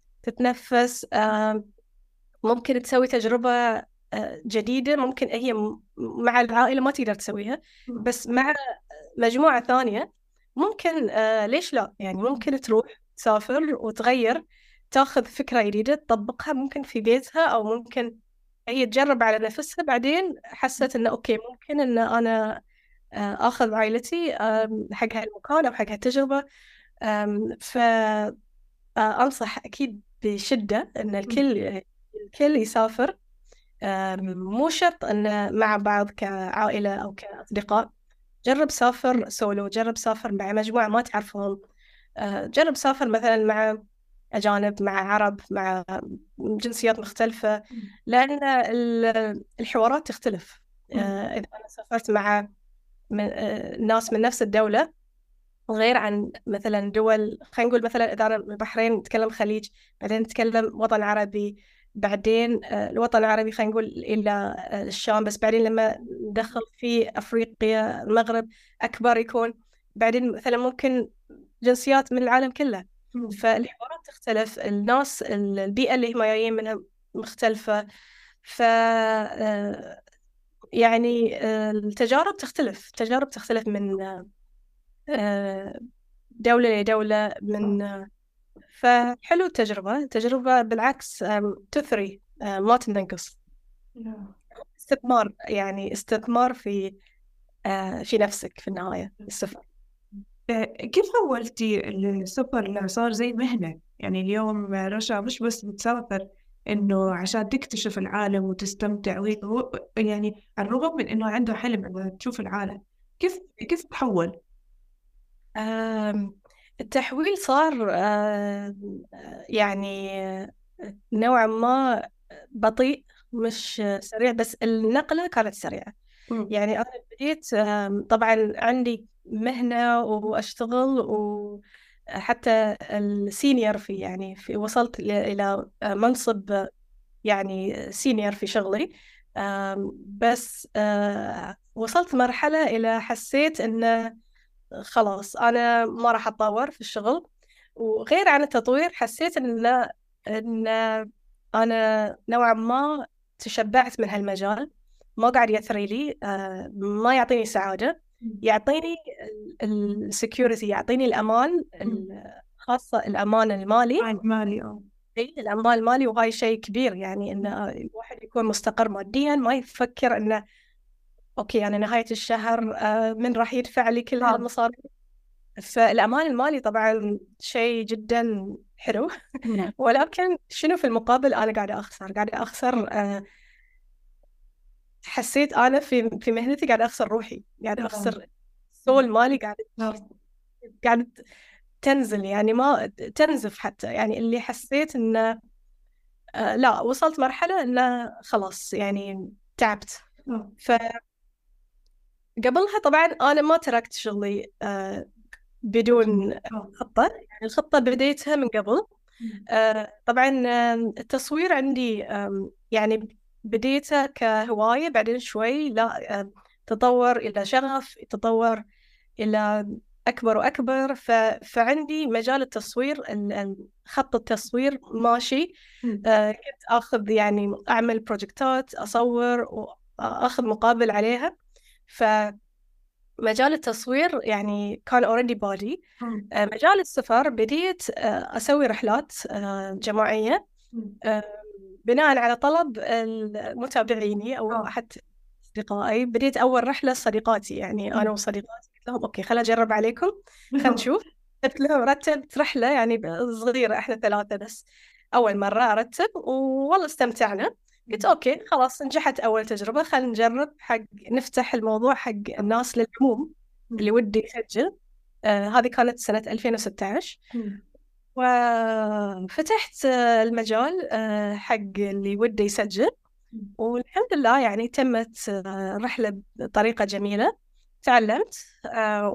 تتنفس. آه، ممكن تسوي تجربة آه، جديدة، ممكن هي م- مع العائلة ما تقدر تسويها، بس مع مجموعة ثانية ممكن. آه ليش لا، يعني ممكن تروح تسافر وتغير، تاخذ فكرة جديدة تطبقها ممكن في بيتها، أو ممكن هي تجرب على نفسها، بعدين حست إنه أوكي ممكن إن أنا آه آخذ عائلتي آم، حق هالمكان أو حق هالتجربة. آم، فأنصح أكيد بشدة إن الكل الكل يسافر. آم، مو شرط إن مع بعض كعائلة أو كأصدقاء، جرب سافر سولو، جرب سافر مع مجموعة ما تعرفهم، آه، جرب سافر مثلا مع أجانب، مع عرب، مع جنسيات مختلفة، لأن ال- الحوارات تختلف. آه، إذا أنا سافرت مع من- آه، ناس من نفس الدولة، غير عن مثلا دول، خلينا نقول مثلا إذا أنا من البحرين نتكلم خليج، بعدين نتكلم وطن عربي، بعدين آه، الوطن العربي خلينا نقول إلى آه، الشام، بس بعدين لما ندخل في أفريقيا المغرب أكبر يكون، بعدين مثلا ممكن جنسيات من العالم كله. فالحوارات تختلف، الناس البيئة اللي هم جايين منها مختلفة. ف آه، يعني آه، التجارب تختلف، التجارب تختلف من آه، دولة لدولة، من آه، فحلو التجربة، التجربة بالعكس آم، تثري، آم، ما تنقص. استثمار، يعني استثمار في آه، في نفسك في النهاية السفر. كيف حولتي السفر اللي صار زي مهنة؟ يعني اليوم رشا مش بس بتسافر إنه عشان تكتشف العالم وتستمتع، وهي هو يعني على الرغم من إنه عنده حلم إنه تشوف العالم، كيف كيف تحول؟ آم، التحويل صار آم، يعني آه، نوعا ما بطيء، مش سريع، بس النقلة كانت سريعة. مم. يعني أنا بديت آم، طبعا عندي مهنة وأشتغل، وحتى السينيور في يعني في وصلت ل- إلى منصب يعني سينيور في شغلي. آم، بس آه، وصلت مرحلة إلى حسيت أن خلاص أنا ما راح أتطور في الشغل. وغير عن التطوير حسيت أن لا، أن أنا نوعا ما تشبعت من هالمجال، ما قاعد يثري لي، آه، ما يعطيني سعادة، يعطيني السكيورتي، يعطيني الأمان ال- خاصة الأمان المالي. عن مالي اه إيه، الأمان المالي، وهاي شيء كبير، يعني إن الواحد يكون مستقر ماديا، ما يفكر إنه أوكي أنا نهاية الشهر آه، من راح يدفع لي كل آه. هالمصاريف. فالأمان المالي طبعا شيء جدا حلو. نعم. ولكن شنو في المقابل أنا قاعدة أخسر، قاعدة أخسر آه، حسيت أنا في في مهنتي قاعدة أخسر روحي، قاعدة أخسر سول مالي، قاعدة نعم. قاعدة تنزل، يعني ما تنزف حتى، يعني اللي حسيت إنه آه، لا، وصلت مرحلة إنه خلاص يعني تعبت. آه. فقبلها طبعا أنا ما تركت شغلي آه، بدون آه. خطة، يعني الخطة بديتها من قبل. آه، طبعا آم، التصوير عندي آم، يعني بديته كهواية، بعدين شوي لا آم، تطور إلى شغف، تطور إلى أكبر وأكبر. ف... فعندي مجال التصوير، ال- ال- خط التصوير ماشي. مم. آه، كنت أخذ يعني أعمل بروجكتات، أصور وأخذ مقابل عليها. فمجال التصوير يعني كان already بادي. مم. آه، مجال السفر بديت آه، أسوي رحلات آه، جماعية مم. آه، بناء على طلب المتابعيني أو آه. أحد أصدقائي. بديت أول رحلة صديقاتي، يعني أنا مم. وصديقاتي قلت لهم أوكي خل أجرب عليكم، خل نشوف. قلت لهم رتبت رحلة يعني صغيرة، إحنا ثلاثة بس، أول مرة أرتب، والله استمتعنا. قلت أوكي خلاص نجحت أول تجربة، خل نجرب حق نفتح الموضوع حق الناس للعموم اللي ودي يسجل. آه هذه كانت سنة ألفين وستة عشر. مم. وفتحت آه، المجال آه، حق اللي وده يسجل، والحمد لله يعني تمت آه، رحلة بطريقة جميلة. تعلمت آه،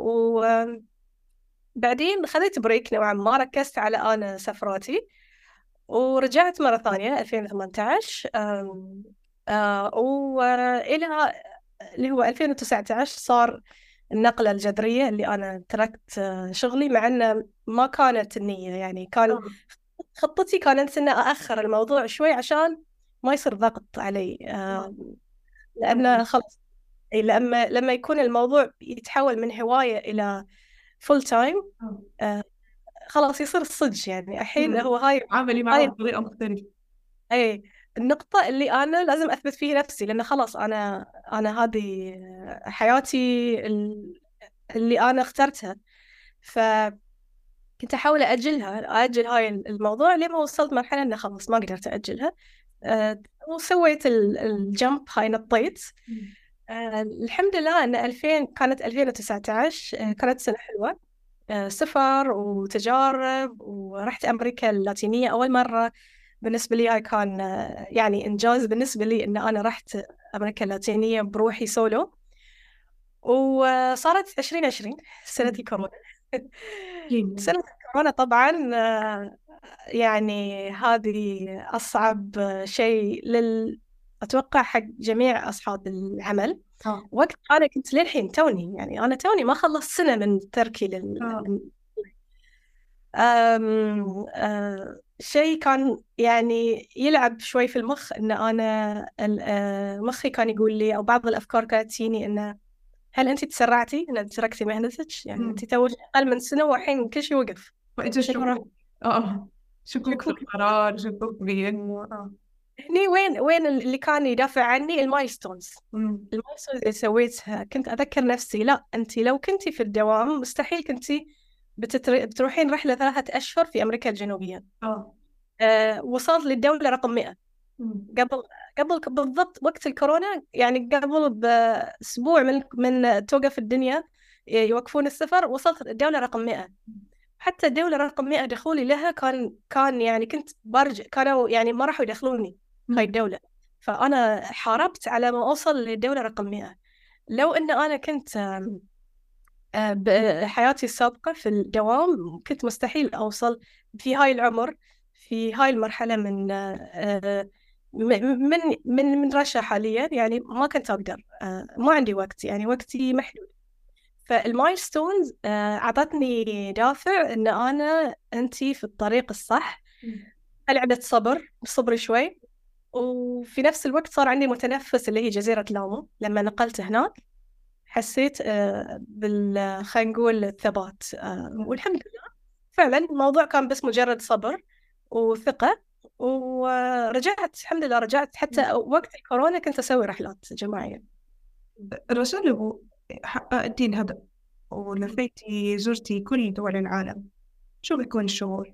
وبعدين خذيت بريك نوعا ما، ركزت على أنا سفراتي، ورجعت مرة ثانية ألفين وثمانية عشر. آم، آه، وإلى اللي هو ألفين وتسعة عشر صار النقلة الجذرية اللي أنا تركت آه، شغلي، مع أنه ما كانت النية، يعني كان آه. خطتي كانت إن أأخر الموضوع شوي عشان ما يصير ضغط علي. آه، لأن خلاص، إي، لما لما يكون الموضوع يتحول من هواية إلى فول تايم آه. خلاص يصير صج. يعني الحين مم. هو هاي عملي معه هاي بطريقة مختلفة. أي النقطة اللي أنا لازم أثبت فيها نفسي، لأن خلاص أنا أنا هذه حياتي ال- اللي أنا اخترتها. فكنت أحاول أجلها، أجل هاي الموضوع لين ما وصلت مرحلة إنه خلاص ما قدرت أجلها. أه وسويت ال- الجمب هاي، نطيت. مم. أه الحمد لله أن ألفين كانت ألفين وتسعة عشر أه كانت سنة حلوة، أه سفر وتجارب، ورحت أمريكا اللاتينية أول مرة. بالنسبة لي هاي كان أه يعني إنجاز بالنسبة لي إن أنا رحت أمريكا اللاتينية بروحي سولو. وصارت عشرين عشرين سنة مم. الكورونا. جميل. سنة كورونا طبعا آه، يعني هذه أصعب شيء لل أتوقع حق جميع أصحاب العمل. اه وقت أنا كنت للحين توني، يعني أنا توني ما خلصت سنة من تركي لل اه من- أم... أه... شيء كان يعني يلعب شوي في المخ، إن أنا ال- آه، مخي كان يقول لي، أو بعض الأفكار كانت تجيني، إنه هل أنت تسرعتي إن تركتي مهنتك؟ يعني أنت أمم. توك أقل من سنة والحين كل شيء وقف. وإنت شنو راح شكوك اه شكوك في شكوك؟ القرار، شكوك بإنه اه هني وين وين اللي كان يدافع عني؟ المايلستونز. أمم. المايلستونز اللي سويتها كنت أذكر نفسي، لا أنت لو كنتي في الدوام مستحيل كنتي بتتر... بتروحين رحلة ثلاثة أشهر في أمريكا الجنوبية. اه أه وصلت للدولة رقم مئة أمم. قبل قبل بالضبط وقت الكورونا، يعني قبل بأسبوع من من توقف الدنيا يوقفون السفر، وصلت الدولة رقم مئة. حتى الدولة رقم مئة دخولي لها كان كان يعني كنت برجع، كانوا يعني ما راحوا يدخلوني هاي الدولة. فأنا حاربت على ما أوصل للدولة رقم مئة. لو أن أنا كنت آم، آه، بحياتي السابقة في الدوام كنت مستحيل أوصل في هاي العمر، في هاي المرحلة من آه، م- من من من رشا حاليا. يعني ما كنت أقدر، آه، ما عندي وقت، يعني وقتي محدود. فالمايلستونز أعطتني دافع إن أنا أنتي في الطريق الصح. أمم. هل عدة صبر صبري شوي، وفي نفس الوقت صار عندي متنفس اللي هي جزيرة لامو. لما نقلت هناك حسيت آه، بال خلينا نقول الثبات، آه، والحمد لله فعلا الموضوع كان بس مجرد صبر وثقة. ورجعت الحمد لله، رجعت حتى وقت الكورونا كنت أسوي رحلات جماعية. الرسالة لو حققتي الهدف ولفيتي زرتي كل دول العالم، شو بيكون الشعور؟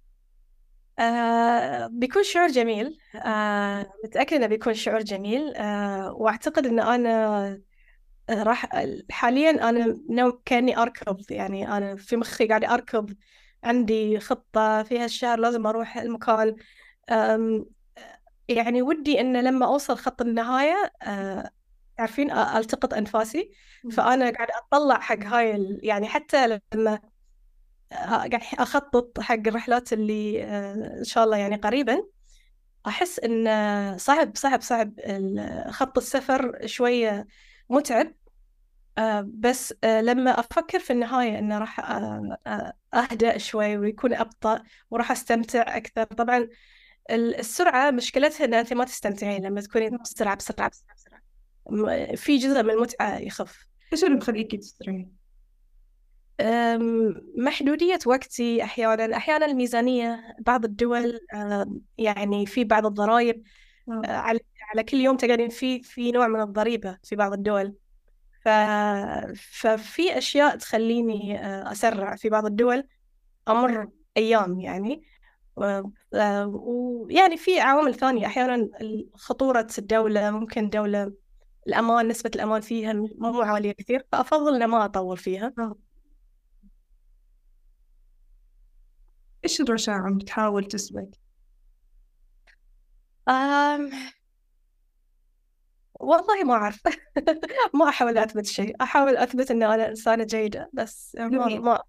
آه بيكون شعور جميل، آه متأكدة إنه بيكون شعور جميل. آه وأعتقد إن أنا آه، راح حاليا أنا نو كأني أركض، يعني أنا في مخي قاعدة أركض، عندي خطة في هالشهر لازم أروح المكان. آم، يعني ودي إن لما أوصل خط النهاية آه عارفين أ- ألتقط أنفاسي. فأنا قاعدة أطلع حق هاي ال- يعني حتى لما قاعد أخطط حق الرحلات اللي آه، إن شاء الله يعني قريبا، أحس إن آه، صعب صعب صعب ال- خط السفر شوية متعب. آه، بس آه، لما أفكر في النهاية إنه راح آه، آه، أهدأ شوي ويكون أبطأ وراح أستمتع أكثر. طبعا ال- السرعة مشكلتها إن أنت ما تستمتعين لما تكونين بسرعة بسرعة بسرعة بسرعة. م- في جزء من المتعة يخف. إيش اللي بخليكي تستريحي؟ أم، محدودية وقتي أحيانا، أحيانا الميزانية. بعض الدول أم، يعني في بعض الضرائب أه، آه. على على كل يوم تقعدين فيه في نوع من الضريبة في بعض الدول. ف... ففي أشياء تخليني أه، أسرع في بعض الدول، أمر أيام يعني. و- أه، ويعني في عوامل ثانية أحيانا، خطورة الدولة، ممكن دولة الأمان، نسبة الأمان فيها مو عالية كثير، فأفضل إن ما أطول فيها. آه. إيش الرشا عم بتحاول تثبت؟ أم... والله ما أعرف. ما أحاول أثبت شيء، أحاول أثبت إن أنا إنسانة جيدة بس. ما جميل. ما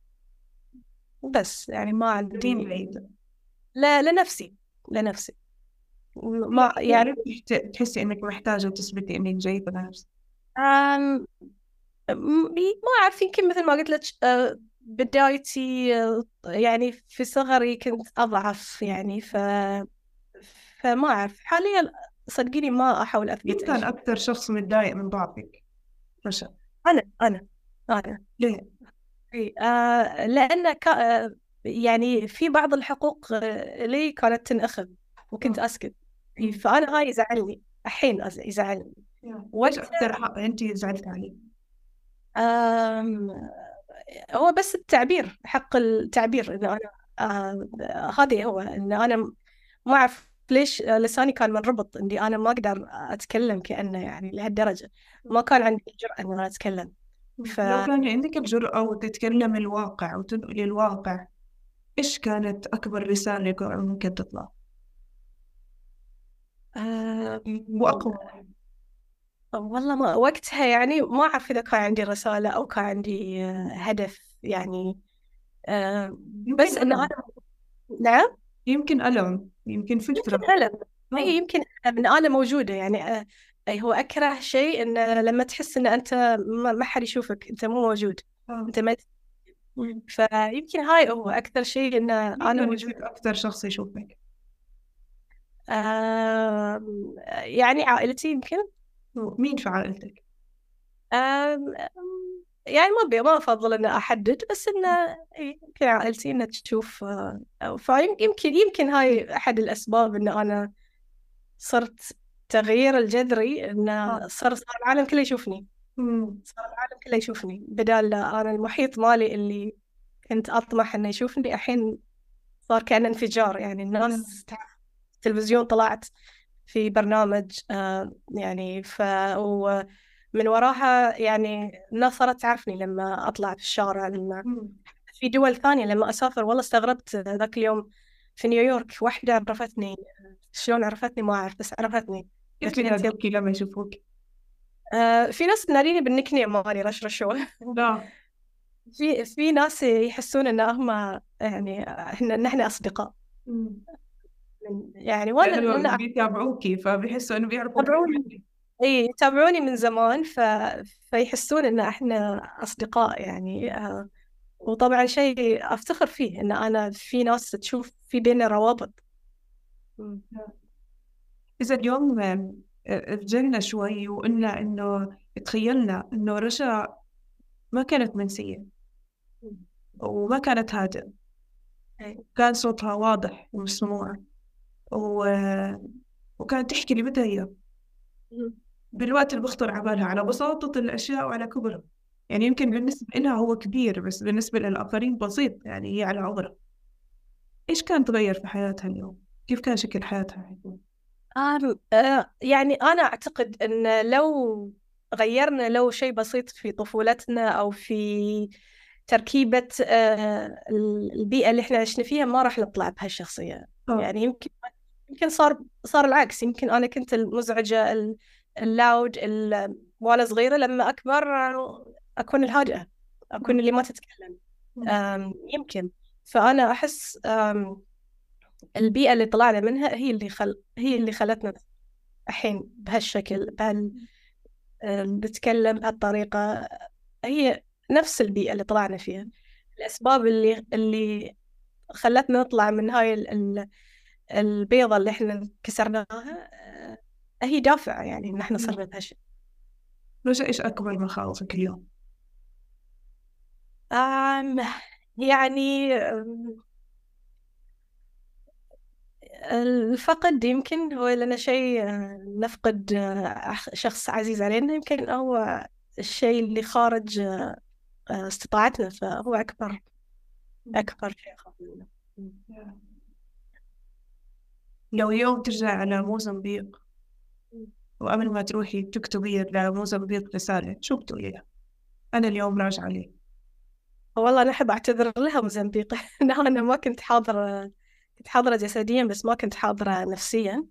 بس يعني ما دين عندي. بعيد. لا، لنفسي لنفسي ما يعني. يعني بتحت- بتحسي إنك محتاجة تثبتي إنك جيدة لنفسك؟ أم... م- ما أعرف، يمكن مثل ما قلت لك أه، بدايتي أه، يعني في صغري كنت أضعف يعني. ف فما أعرف حاليا، صدقيني ما أحاول مين أثبت أي كان شيء. أكثر شخص متضايق من ضعفك؟ رشا. أنا أنا أنا ليه؟ إي، آه لأن ك... آه يعني في بعض الحقوق آه لي كانت تنأخذ وكنت آه. أسكت. إي، فأنا هاي يزعلني الحين، أز- يزعلني إيش وقت. أكثر حق أنت زعلت عليه؟ آم... هو بس التعبير، حق التعبير، إنه أنا آه هذه هو إن أنا م- ما أعرف ليش لساني كان منربط، إني أنا ما أقدر أتكلم كأنه يعني لهالدرجة. ما كان عندي الجرأة إن أنا أتكلم. ف لو كان عندك الجرأة وتتكلم الواقع وتنقلي الواقع، إيش كانت أكبر رسالة ممكن تطلع؟ آم... وأقوى. والله ما وقتها يعني ما أعرف إذا كان عندي رسالة أو كان عندي آه، هدف يعني آه يمكن بس إن أنا. ألم، نعم. يمكن ألم، يمكن يمكن فترة. ألم. أي آه. يمكن أن أنا موجودة يعني آه أي هو أكره شيء إن لما تحس إن أنت ما ما حد يشوفك، أنت مو موجود، آه. أنت ما. فيمكن هاي هو أكثر شيء إن مين أنا كان موجودة. نفسك أكثر شخص يشوفك؟ آه يعني عائلتي يمكن. مين في عائلتك؟ آم، آم، يعني ما بي ما أفضل إن أحدد، بس إنه إيه، يمكن عائلتي إنها تشوف آه، أو فيمكن يمكن هاي أحد الأسباب إن أنا صرت تغيير الجذري، إنه آه. صار صار العالم كله يشوفني. مم. صار العالم كله يشوفني بدال لا أنا المحيط مالي اللي كنت أطمح إنه يشوفني، الحين صار كأنه انفجار. يعني نعم. الناس تعرف التلفزيون طلعت في برنامج آه يعني ف ومن وراها يعني الناس صارت تعرفني لما أطلع في الشارع. لما مم. في دول ثانية لما أسافر والله استغربت ذاك اليوم في نيويورك، واحدة عرفتني. شلون عرفتني ما أعرف، بس عرفتني. كيف قالت لي أنت. ينادوكي لما يشوفوك؟ آه في ناس تناديني بالنكنيم مالي رشرشو. لا. في في ناس يحسون ان هم يعني احنا نحن اصدقاء. مم. يعني وانا لأنه انا بيتابعوكي فبيحسوا إنه بيعرفوا كثير يتابعوني. منك. اي يتابعوني من زمان ف... فيحسون ان احنا اصدقاء يعني آه، وطبعا شيء افتخر فيه ان انا في ناس تشوف في بيننا روابط. مم. إذا اليوم آم، آه، رجعنا شوي وقلنا إنه تخيلنا إنه رشا ما كانت منسية وما كانت هادئة، أي. كان صوتها واضح ومسموع و... وكانت تحكي اللي بدها إياه مم. بالوقت اللي بخطر على بالها، على بساطة الأشياء وعلى كبرها. يعني يمكن بالنسبة لها هو كبير بس بالنسبة للآخرين بسيط، يعني هي على عمرها. إيش كان تغير في حياتها اليوم؟ كيف كان شكل حياتها حيكون؟ آه آه، يعني أنا أعتقد أن لو غيرنا لو شيء بسيط في طفولتنا أو في تركيبة آه البيئة اللي إحنا عشنا فيها، ما راح نطلع بهالشخصية. آه. يعني يمكن يمكن صار صار العكس. يمكن أنا كنت المزعجة ال- اللاود ال- وأنا صغيرة. لما أكبر آه، أكون الهادئة، أكون اللي ما تتكلم. آم، يمكن. فأنا أحس آم، البيئة اللي طلعنا منها هي اللي خل هي اللي خلتنا الحين بهالشكل بهال آه، بتكلم بهالطريقة. هي نفس البيئة اللي طلعنا فيها. الأسباب اللي اللي خلتنا نطلع من هاي ال- ال- البيضة اللي احنا كسرناها آه، هي دافع يعني إن احنا صرنا بهالشكل. رجع إيش أكبر مخاوفك اليوم؟ آم، يعني آم، الفقد يمكن هو لنا شيء آه، نفقد آه، أخ- شخص عزيز علينا. يمكن هو الشيء اللي خارج آه، استطاعتنا، فهو أكبر أكبر شيء أخاف منه. لو يوم ترجع على موزمبيق وقبل ما تروحي تكتبي لموزمبيق رسالة، شو بتقولي؟ أنا اليوم راجعة عليه. والله أنا أحب أعتذر لها موزمبيق. إن أنا ما كنت حاضرة. كنت حاضرة جسديا بس ما كنت حاضرة نفسيا.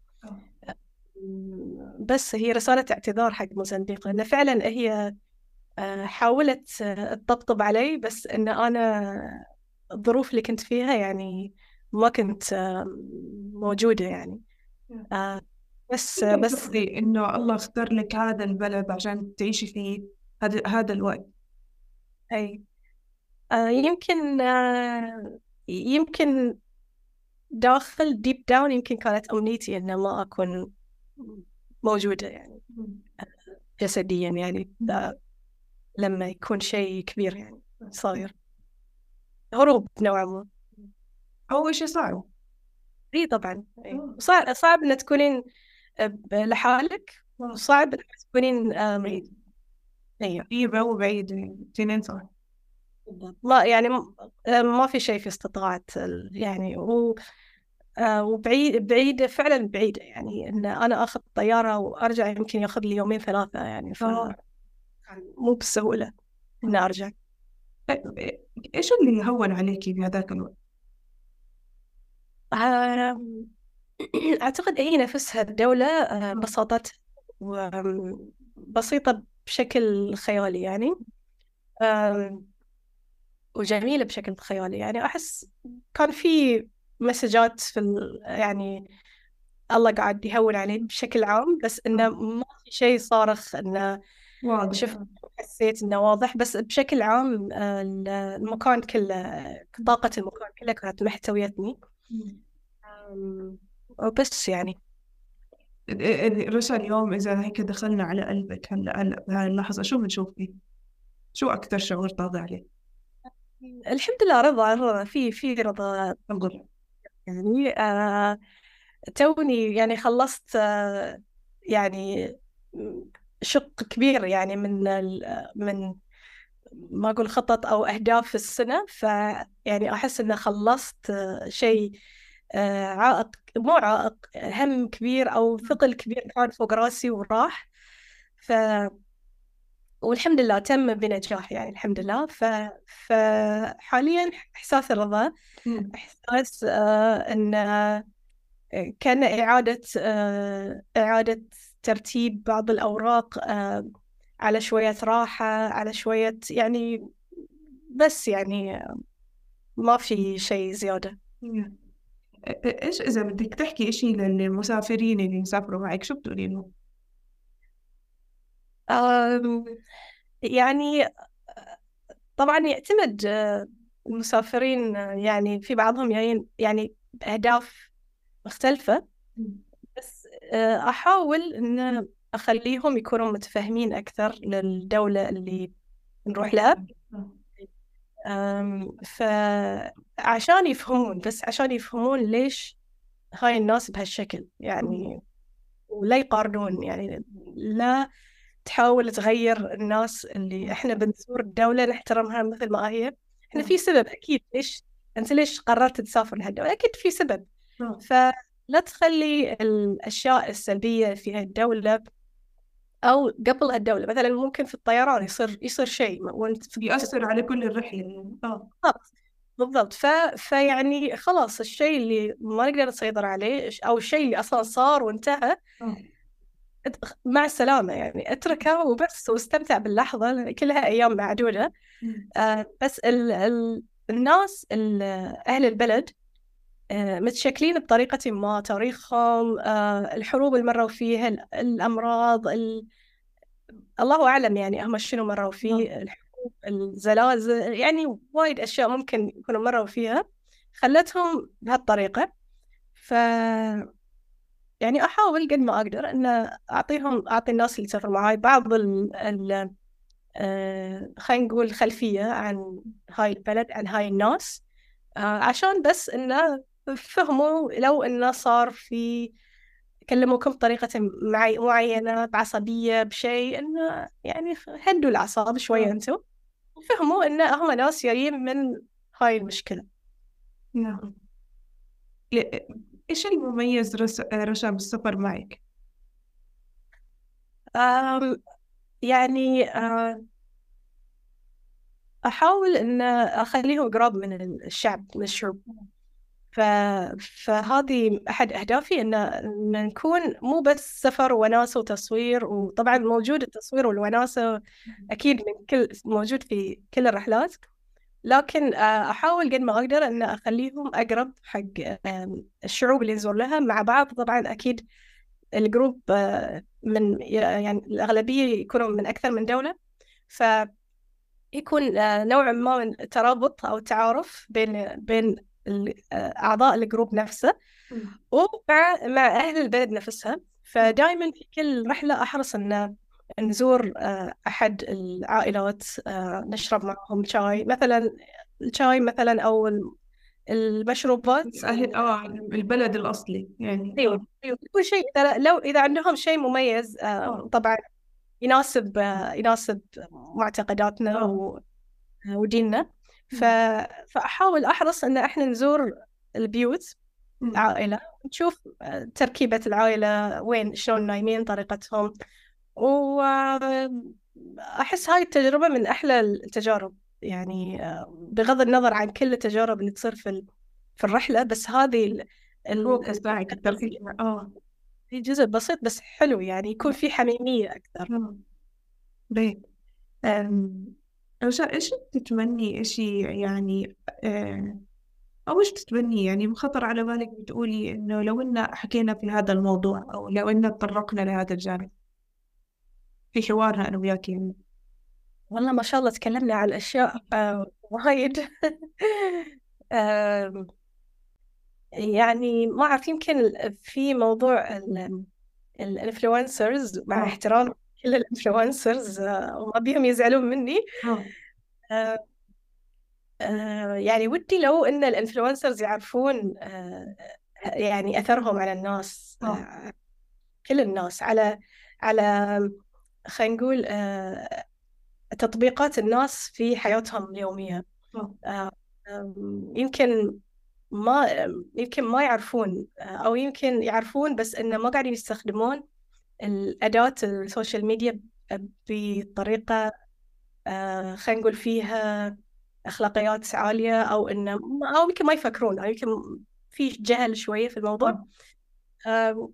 بس هي رسالة اعتذار حق موزمبيق، لأن فعلا هي آه، حاولت آه، تطبطب علي، بس إن أنا الظروف اللي كنت فيها يعني ما كنت آه، موجودة يعني. آه، بس يمكن بس تقصدي إنه الله اختار لك هذا البلد عشان تعيشي فيه هذا هذا الوقت. أي آه، يمكن آه، يمكن داخل ديب داون يمكن كانت أمنيتي إن ما أكون موجودة يعني جسديا يعني ده لما يكون شيء كبير يعني صاير هروب نوعا ما. أول شيء صعب. اي طبعا. اي صعب صعب ان تكونين ب- لحالك، وصعب ان تكونين آم، بعيد. ايوه قريبة وبعيد، اثنين صح. بالضبط. ما يعني م- آم، ما في شيء في استطاعة ال- يعني و آه، وبعيد بعيدة فعلا بعيدة. يعني ان انا اخذ طيارة وارجع يمكن ياخذ لي يومين ثلاثة يعني ف آه. مو بالسهولة ان ارجع. إيش اللي هون عليكي بهذاك الوقت؟ آم، أعتقد هي نفسها الدولة آه، بساطتها وبسيطة بشكل خيالي يعني. آم، وجميلة بشكل خيالي. يعني أحس كان في مسجات في ال... يعني الله قاعد يهون عليه بشكل عام، بس إنه ما في شيء صارخ إنه واضح. شفت حسيت إنه واضح. بس بشكل عام آه، المكان كله، طاقة المكان كله كانت محتويتني. أم، وبس يعني رشا، اليوم إذا هيك دخلنا على قلبك هلا هلا بهاي اللحظة، شو بنشوف فيه؟ شو أكتر شعور طاغي عليه؟ الحمد لله رضا رضا في في رضا. الحمد لله. يعني آه توني يعني خلصت آه يعني شق كبير يعني من ال- من ما أقول خطط أو أهداف في السنة. فيعني أحس إن خلصت آه شيء آه عائق، مو عائق، هم كبير أو ثقل كبير كان فوق راسي وراح. ف والحمد لله تم بنجاح يعني الحمد لله. ف... فحاليا إحساس الرضا، مم. إحساس آه إن آه كان إعادة آه إعادة ترتيب بعض الأوراق آه على شوية راحة، على شوية يعني، بس يعني آه، ما في شيء زيادة. مم. إ- إيش إذا بدك تحكي إشي للمسافرين اللي مسافروا معك، شو بتقولي لهم؟ آم، يعني طبعا يعتمد آه، المسافرين آه، يعني في بعضهم جايين يعني بأهداف مختلفة. مم. بس آه، أحاول إن أخليهم يكونوا متفاهمين أكثر للدولة اللي نروح لها. أم، فعشان يفهمون، بس عشان يفهمون ليش هاي الناس بهالشكل يعني، ولا يقارنون يعني. لا تحاول تغير الناس اللي إحنا بنزور الدولة نحترمها مثل ما هي. إحنا في سبب أكيد ليش أنت ليش قررت تسافر لهالدولة، أكيد في سبب. فلا تخلي الأشياء السلبية في هالدولة أو قبل هالدولة، مثلا ممكن في الطيران يصير يصير شيء وأنت في يأثر على كل الرحلة يعني. آه. بالضبط. بالضبط. ف... فيعني خلاص الشيء اللي ما نقدر نسيطر عليه أو الشيء اللي أصلا صار وانتهى، آه. ات- مع السلامة يعني اتركه وبس، واستمتع باللحظة لأن كلها أيام معدودة. مم. آه بس ال... ال... الناس ال... أهل البلد آه متشكلين بطريقة ما، تاريخهم آه الحروب اللي مروا فيها، ال- الأمراض ال... الله أعلم يعني هم شنو مروا فيه، الحروب، الزلازل، يعني وايد أشياء ممكن يكونوا مروا فيها خلتهم بهالطريقة. ف يعني أحاول قد ما أقدر أن أعطيهم أعطي الناس اللي تسافر معاي بعض ال ال آه خلينا نقول خلفية عن هاي البلد، عن هاي الناس، آه عشان بس إنه فهموا لو إنه صار في كلموكم بطريقة معي معينة بعصبية بشيء، إنه يعني هدوا الأعصاب شوية أنتم، وفهموا إن هم ناس جايين من هاي المشكلة. نعم. ل- إيش المميز رس- رشا بالسفر معك؟ آم، يعني آه، أحاول إن أخليهم قراب من الشعب، من الشعوب. ف... فهذه أحد أهدافي، إن... إن نكون مو بس سفر وناسة وتصوير، وطبعا موجود التصوير والوناسة أكيد من كل موجود في كل الرحلات، لكن آه، أحاول قد ما أقدر أن أخليهم أقرب حق آم، الشعوب اللي نزور لها مع بعض. طبعا أكيد الجروب آه، من يعني الأغلبية يكونوا من أكثر من دولة، فيكون آه، نوع ما من الترابط أو التعارف بين بين ال- آه، أعضاء الجروب نفسه ومع مع أهل البلد نفسها. فدائما في كل رحلة أحرص أن نزور آه، أحد العائلات، آه، نشرب معهم شاي مثلا، الشاي مثلا أو ال- المشروبات. أهل آه البلد الأصلي يعني. أيوة أيوة كل شيء، إذا لو إذا عندهم شيء مميز آه، آه. طبعا يناسب آه، يناسب معتقداتنا آه. و- وديننا. ف... مم. فأحاول أحرص أن إحنا نزور البيوت، مم. العائلة، نشوف آه، تركيبة العائلة وين، شلون نايمين، طريقتهم. وأحس هاي التجربة من أحلى التجارب يعني، آه، بغض النظر عن كل التجارب اللي تصير في ال- في الرحلة، بس هذه ال- ال- فوكس تاعك التركيز. آه. في جزء بسيط بس حلو يعني، يكون في حميمية أكثر. آه. بيه. أم، رشا، إيش تتمني إشي يعني آه، أو إيش تتمني يعني بخطر على بالك بتقولي إنه لو إن حكينا في هذا الموضوع أو لو إن تطرقنا لهذا الجانب في حوارنا أنا وياك يعني. والله ما شاء الله تكلمنا عن أشياء آه، وايد. آم، يعني ما أعرف، يمكن في موضوع الانفلونسرز، مع اه احترام كل الانفلونسرز وما بيهم يزعلون مني. اه آه، آه، يعني ودي لو ان الانفلونسرز يعرفون آه، يعني اثرهم على الناس، اه آه، كل الناس، على على خلينا نقول آه، تطبيقات الناس في حياتهم اليومية. اه آه، آم، يمكن ما يمكن ما يعرفون، آه، أو يمكن يعرفون بس إنه ما قاعدين يستخدمون الأداة السوشيال ميديا بطريقة آه، خلينا نقول فيها أخلاقيات عالية، أو إنه أو يمكن ما يفكرون، أو يمكن في جهل شوية في الموضوع. اه آه،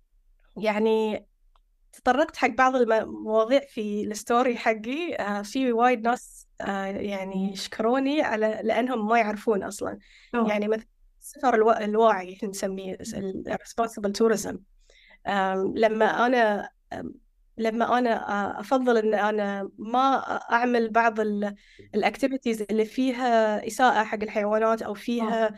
يعني تطرقت حق بعض المواضيع في الستوري حقي، آه، في وايد ناس آه، يعني يشكروني على لأنهم ما يعرفون أصلا. اه يعني مثل السفر الوا- الواعي احنا نسميه ال responsible tourism. آم، لما أنا آم، لما أنا آه، أفضل أن أنا ما أعمل بعض الأكتيفيتيز اللي فيها إساءة حق الحيوانات، أو اه فيها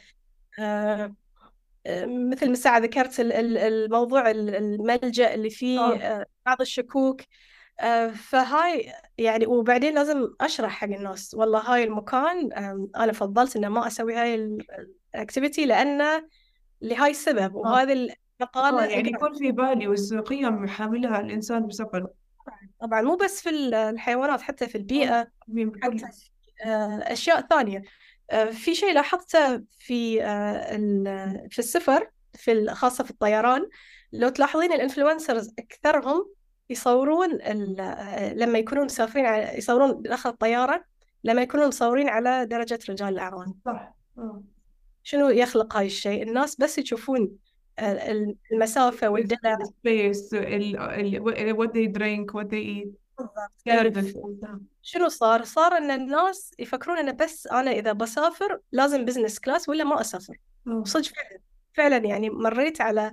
آه، مثل ما ساعة ذكرت ال- ال- الموضوع ال- الملجأ اللي فيه اه آه، بعض الشكوك. آه، فهاي يعني، وبعدين لازم أشرح حق الناس والله هاي المكان آم، أنا فضلت إنه ما أسوي هاي الأكتيفيتي لأنه لهاي السبب، اه وهذه اه المقالة يعني انقرأت. يكون في بالي والقيم حاملها الإنسان بسفره. طبعا مو بس في الحيوانات، حتى في اه البيئة، مين حتى بكل. في آه، أشياء ثانية. آه، في شيء لاحظته في آه، ال- في السفر، في ال- خاصة في الطيران. لو تلاحظين الانفلونسرز أكثرهم يصورون ال- آه، لما يكونون مسافرين على- يصورون داخل الطيارة لما يكونون مصورين على درجة رجال الأعمال. صح اه شنو يخلق هاي الشيء؟ الناس بس يشوفون آه، المسافة والدلع. space ال ال what they drink what they eat. بالضبط. اللي service. في شنو صار؟ صار ان الناس يفكرون ان بس انا اذا بسافر لازم بزنس كلاس ولا ما اسافر. اه صدق فعلا، فعلا يعني مريت على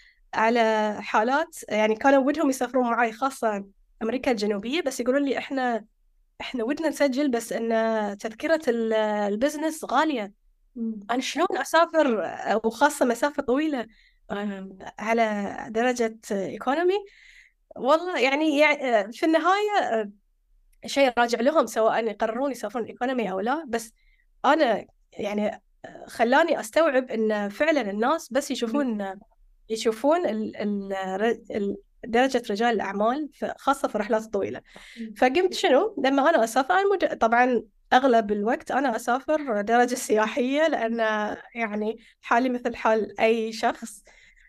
على حالات يعني كانوا ودهم يسافرون معي، خاصة امريكا الجنوبية، بس يقولون لي احنا احنا ودنا نسجل بس ان تذكرة ال- البزنس غالية. مم. انا شلون اسافر، وخاصة مسافة طويلة آم، على درجة ايكونومي؟ والله يعني يعني في النهاية شيء راجع لهم، سواء يقررون يسافرون ايكونومي او لا. بس انا يعني خلاني استوعب ان فعلا الناس بس يشوفون يشوفون ال ال ال درجة رجال الأعمال في- خاصة في الرحلات الطويلة. فقمت شنو لما أنا أسافر، أنا مد... طبعا أغلب الوقت أنا أسافر درجة سياحية، لأن يعني حالي مثل حال أي شخص.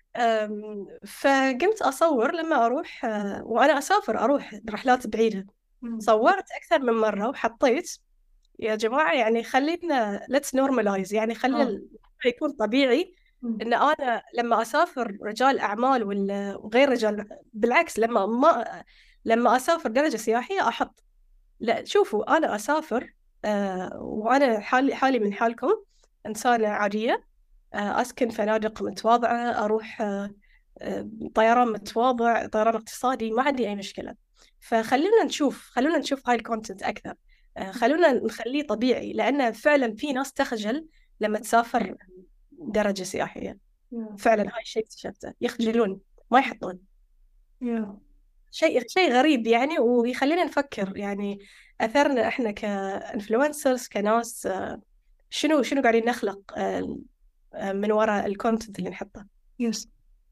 أم، فقمت أصور لما أروح، أه، وأنا أسافر أروح رحلات بعيدة. مم. صورت أكثر من مرة وحطيت يا جماعة يعني خلينا let's normalize، يعني خلي اه ال- يكون طبيعي مم. إن أنا لما أسافر رجال أعمال ولا وغير رجال، بالعكس لما ما لما أسافر درجة سياحية أحط، لا شوفوا أنا أسافر آه وأنا حالي حالي من حالكم، إنسانة عادية، آه أسكن فنادق متواضعة، أروح آه آه، طيران متواضع، طيران اقتصادي، ما عندي أي مشكلة. فخلونا نشوف خلونا نشوف هاي الكونتنت أكثر، آه خلونا نخليه طبيعي، لأن فعلا في ناس تخجل لما تسافر درجة سياحية. يا فعلا هاي الشيء اكتشفته، يخجلون، ما يحطون. يا شيء شيء غريب يعني، ويخلينا نفكر يعني أثرنا إحنا كإنفلونسرز كناس، آه، شنو شنو قاعدين نخلق آه، آه، من وراء الكونتنت اللي نحطه. يس.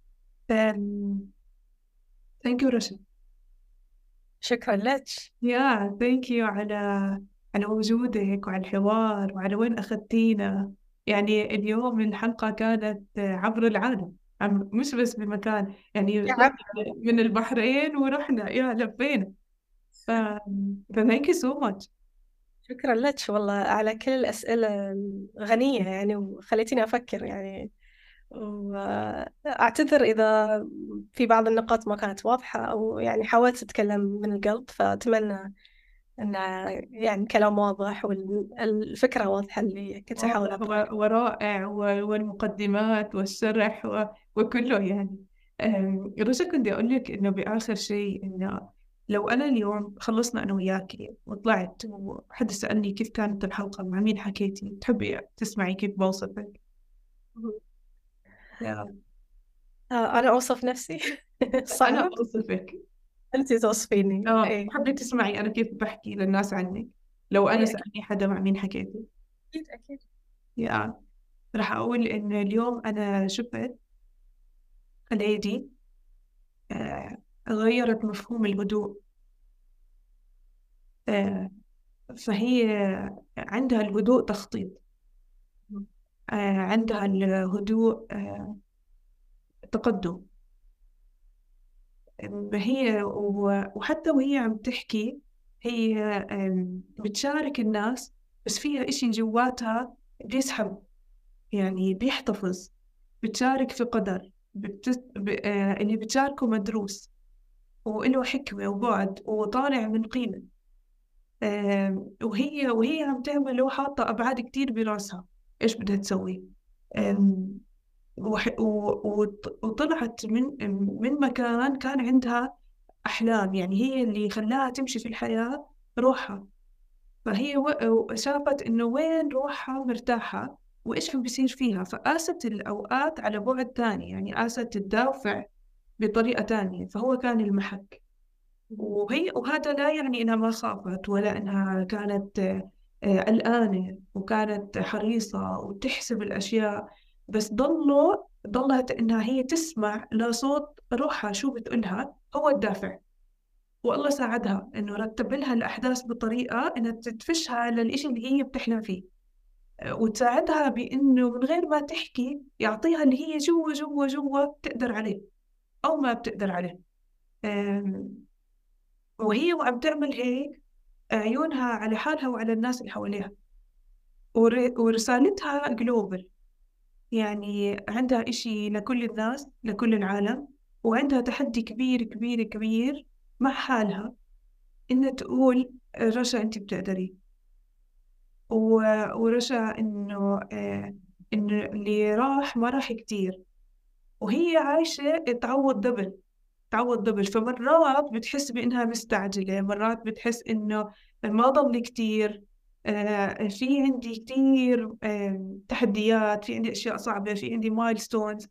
ثانك يو رشا. شكرا لك. يا ثانك يو على على وجودك وعلى الحوار وعلى وين أخذتينا. يعني اليوم الحلقة كانت عبر العالم، عم- مش بس بمكان، يعني يا عم، طلعنا من البحرين ورحنا يا لفينا. ف ثانك يو سو ماتش. شكرا لك والله على كل الأسئلة الغنية يعني، وخليتيني أفكر يعني. وأعتذر إذا في بعض النقاط ما كانت واضحة، أو يعني حاولت أتكلم من القلب، فأتمنى إنه يعني كلام واضح والفكرة واضحة اللي كنت أحاول واضح و- ورائع و- والمقدمات والشرح و- وكله يعني. أم، رجا كنت أقول لك إنه بآخر شيء إنه لو أنا اليوم خلصنا أنا وياكي وطلعت وحد سألني كيف كانت الحلقة مع مين حكيتي، تحبي تسمعي كيف بوصفك؟ يا آه، أنا أوصف نفسي أنا صعب. أوصفك. أنت توصفيني. آه إيه حبيت تسمعي أنا كيف بحكي للناس عنك لو أنا إيه أكيد سألني حدا مع مين حكيتي؟ أكيد أكيد. يا راح أقول إن اليوم أنا شفت ليدي آه، غيرت مفهوم الهدوء. آه، فهي عندها الهدوء تخطيط، آه، عندها الهدوء آه، تقدم. هي و- وحتى وهي عم تحكي هي آم، بتشارك الناس، بس فيها إشي جواتها بيسحب، يعني بيحتفظ. بتشارك في قدر بتت... ب... آه، اللي بتشاركه مدروس وإله حكمة وبعد وطالع من قيمة. آم، وهي وهي عم تعمل وحاطة أبعاد كتير براسها إيش بدها تسوي. آم، وح- و- وط- وطلعت من من مكان كان عندها أحلام، يعني هي اللي خلاها تمشي في الحياة روحها. فهي و- شافت إنه وين روحها مرتاحة وإيش عم بيصير فيها، فقاست الأوقات على بعد تاني، يعني قاست تدافع بطريقة تانية، فهو كان المحك. وهي وهذا لا يعني إنها ما خافت ولا إنها كانت آه، آه، قلقانة وكانت حريصة وتحسب الأشياء، بس ضلوا ضلت إنها هي تسمع لصوت روحها شو بتقولها، هو الدافع. والله ساعدها إنه رتب لها الأحداث بطريقة إنها تدفشها للإشي اللي هي بتحلم فيه، آه، وتساعدها بإنه من غير ما تحكي يعطيها اللي هي جوا جوا جوا بتقدر عليه أو ما بتقدر عليه. آم، وهي وعم تعمل هيك عيونها على حالها وعلى الناس اللي حواليها، ور- ورسالتها جلوبال، يعني عندها إشي لكل الناس لكل العالم. وعندها تحدي كبير كبير كبير مع حالها، إنها تقول رشا أنت بتقدري، و- ورشا إنه آه إنه اللي راح ما راح كتير، وهي عايشة تعوض دبل تعوض دبل. فمرات بتحس بإنها مستعجلة، مرات بتحس إنه ما ضل كتير، آه في عندي كتير آه تحديات، في عندي أشياء صعبة، في عندي مايلستونز.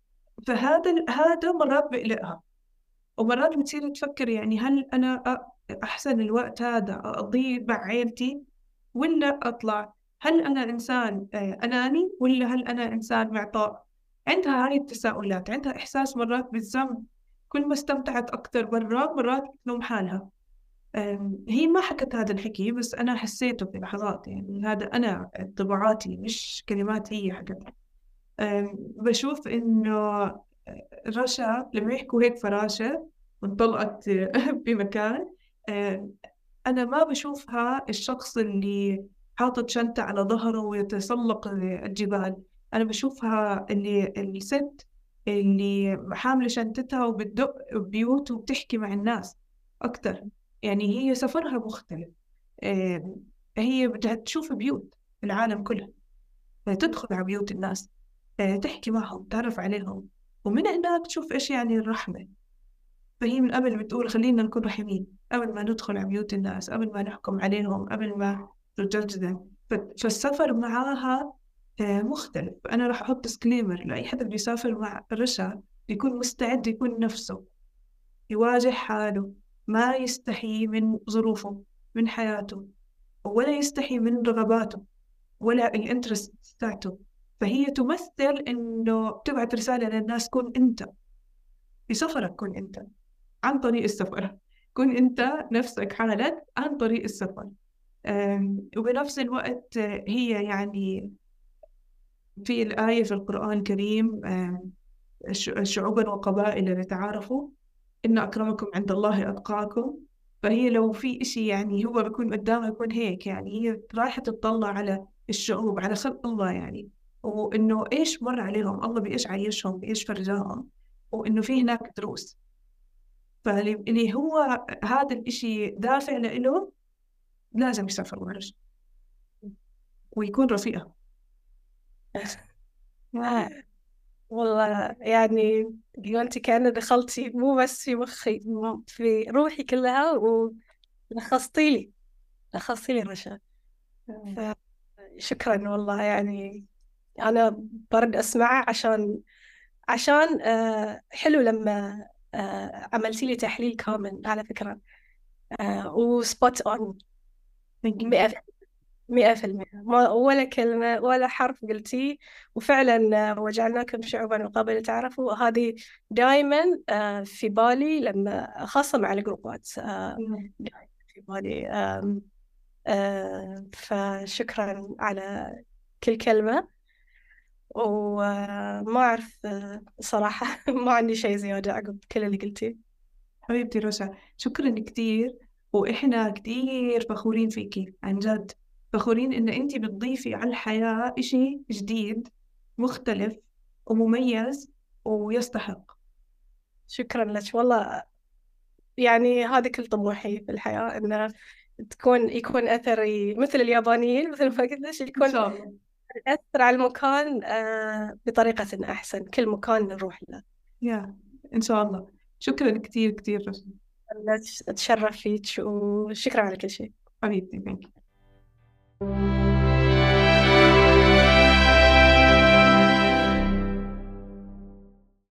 فهذا ال- هذا مرات بقلقها، ومرات بتصير تفكر يعني هل أنا أ- أحسن الوقت هذا أقضيه مع عيلتي ولا أطلع؟ هل أنا إنسان آه أناني ولا هل أنا إنسان معطاء؟ عندها هاي التساؤلات، عندها إحساس مرات بالذنب، كل ما استمتعت أكتر برا مرات بتلوم حالها. أم، هي ما حكت هذا الحكي بس أنا حسيته في لحظات، يعني هذا أنا انطباعاتي مش كلمات هي حكتها. أم، بشوف إنه رشا لما يحكوا هيك فراشة وانطلقت بمكان، أم، أنا ما بشوفها الشخص اللي حاطط شنطة على ظهره ويتسلق الجبال. أنا بشوفها اللي الست اللي حاملة شنطتها وبتدق بيوت وبتحكي مع الناس أكتر. يعني هي سفرها مختلف، آه، هي بدها تشوف بيوت العالم كلها، آه، تدخل على بيوت الناس، آه، تحكي معهم تعرف عليهم، ومن هناك تشوف إيش يعني الرحمة. فهي من قبل بتقول خلينا نكون رحيمين قبل ما ندخل على بيوت الناس، قبل ما نحكم عليهم، قبل ما نجلدهم. ف- فالسفر معاها آه، مختلف. أنا راح أحط ديسكليمر لأي حدا بيسافر مع رشا يكون مستعد يكون نفسه، يواجه حاله، ما يستحي من ظروفه، من حياته، ولا يستحي من رغباته ولا الانترست بتاعته. فهي تمثل إنه بتبعت رسالة للناس كن أنت في سفرك، كن أنت عن طريق السفر، كن أنت نفسك حالك عن طريق السفر. أم، وبنفس الوقت آه، هي يعني في الآية في القرآن الكريم أم، ش- شعوبا وقبائل لتعارفوا إن أكرمكم عند الله أتقاكم. فهي لو في إشي يعني هو بيكون قدامها يكون هيك، يعني هي رايحة تطلع على الشعوب على خلق الله، يعني وإنه إيش مر عليهم الله، بإيش عايشهم، بإيش فرجاهم، وإنه في هناك دروس. فاللي هو هذا الإشي دافع لإله لازم يسافر مع رجل ويكون رفيقها. والله يعني أنت كأنه دخلتي مو بس في مخي، في روحي كلها، ولخصتي لي لخصتي لي رشا. شكرا والله، يعني أنا برد أسمعه عشان عشان آه حلو لما آه عملتي لي تحليل كامل على فكرة، آه وسبوت أون مئة مئة في المئة، ما ولا كلمة ولا حرف قلتيه. وفعلا آه، وجعلناكم شعوبا وقبائل تعرفوا، هذه دائما آه في بالي، لما خاصة مع الجروبات آه دائما في بالي. آم، آه فشكرا على كل كلمة. وما أعرف آه، صراحة ما عندي شيء زيادة عقب كل اللي قلتيه. حبيبتي رشا، شكرا كتير، وإحنا كتير فخورين فيكي عن جد، فخورين إن أنتي بتضيفي على الحياة إشي جديد مختلف ومميز ويستحق. شكرا لك والله، يعني هذا كل طموحي في الحياة، إنه تكون يكون أثري مثل اليابانيين، مثل ما قلت لك، إن يكون شاء الله. أثر على المكان آه بطريقة أحسن، كل مكان نروح له. يا إن شاء الله. شكرا كتير كتير رشا. أتشرف فيك، وشكرا على كل شيء. حبيبتي، thank you.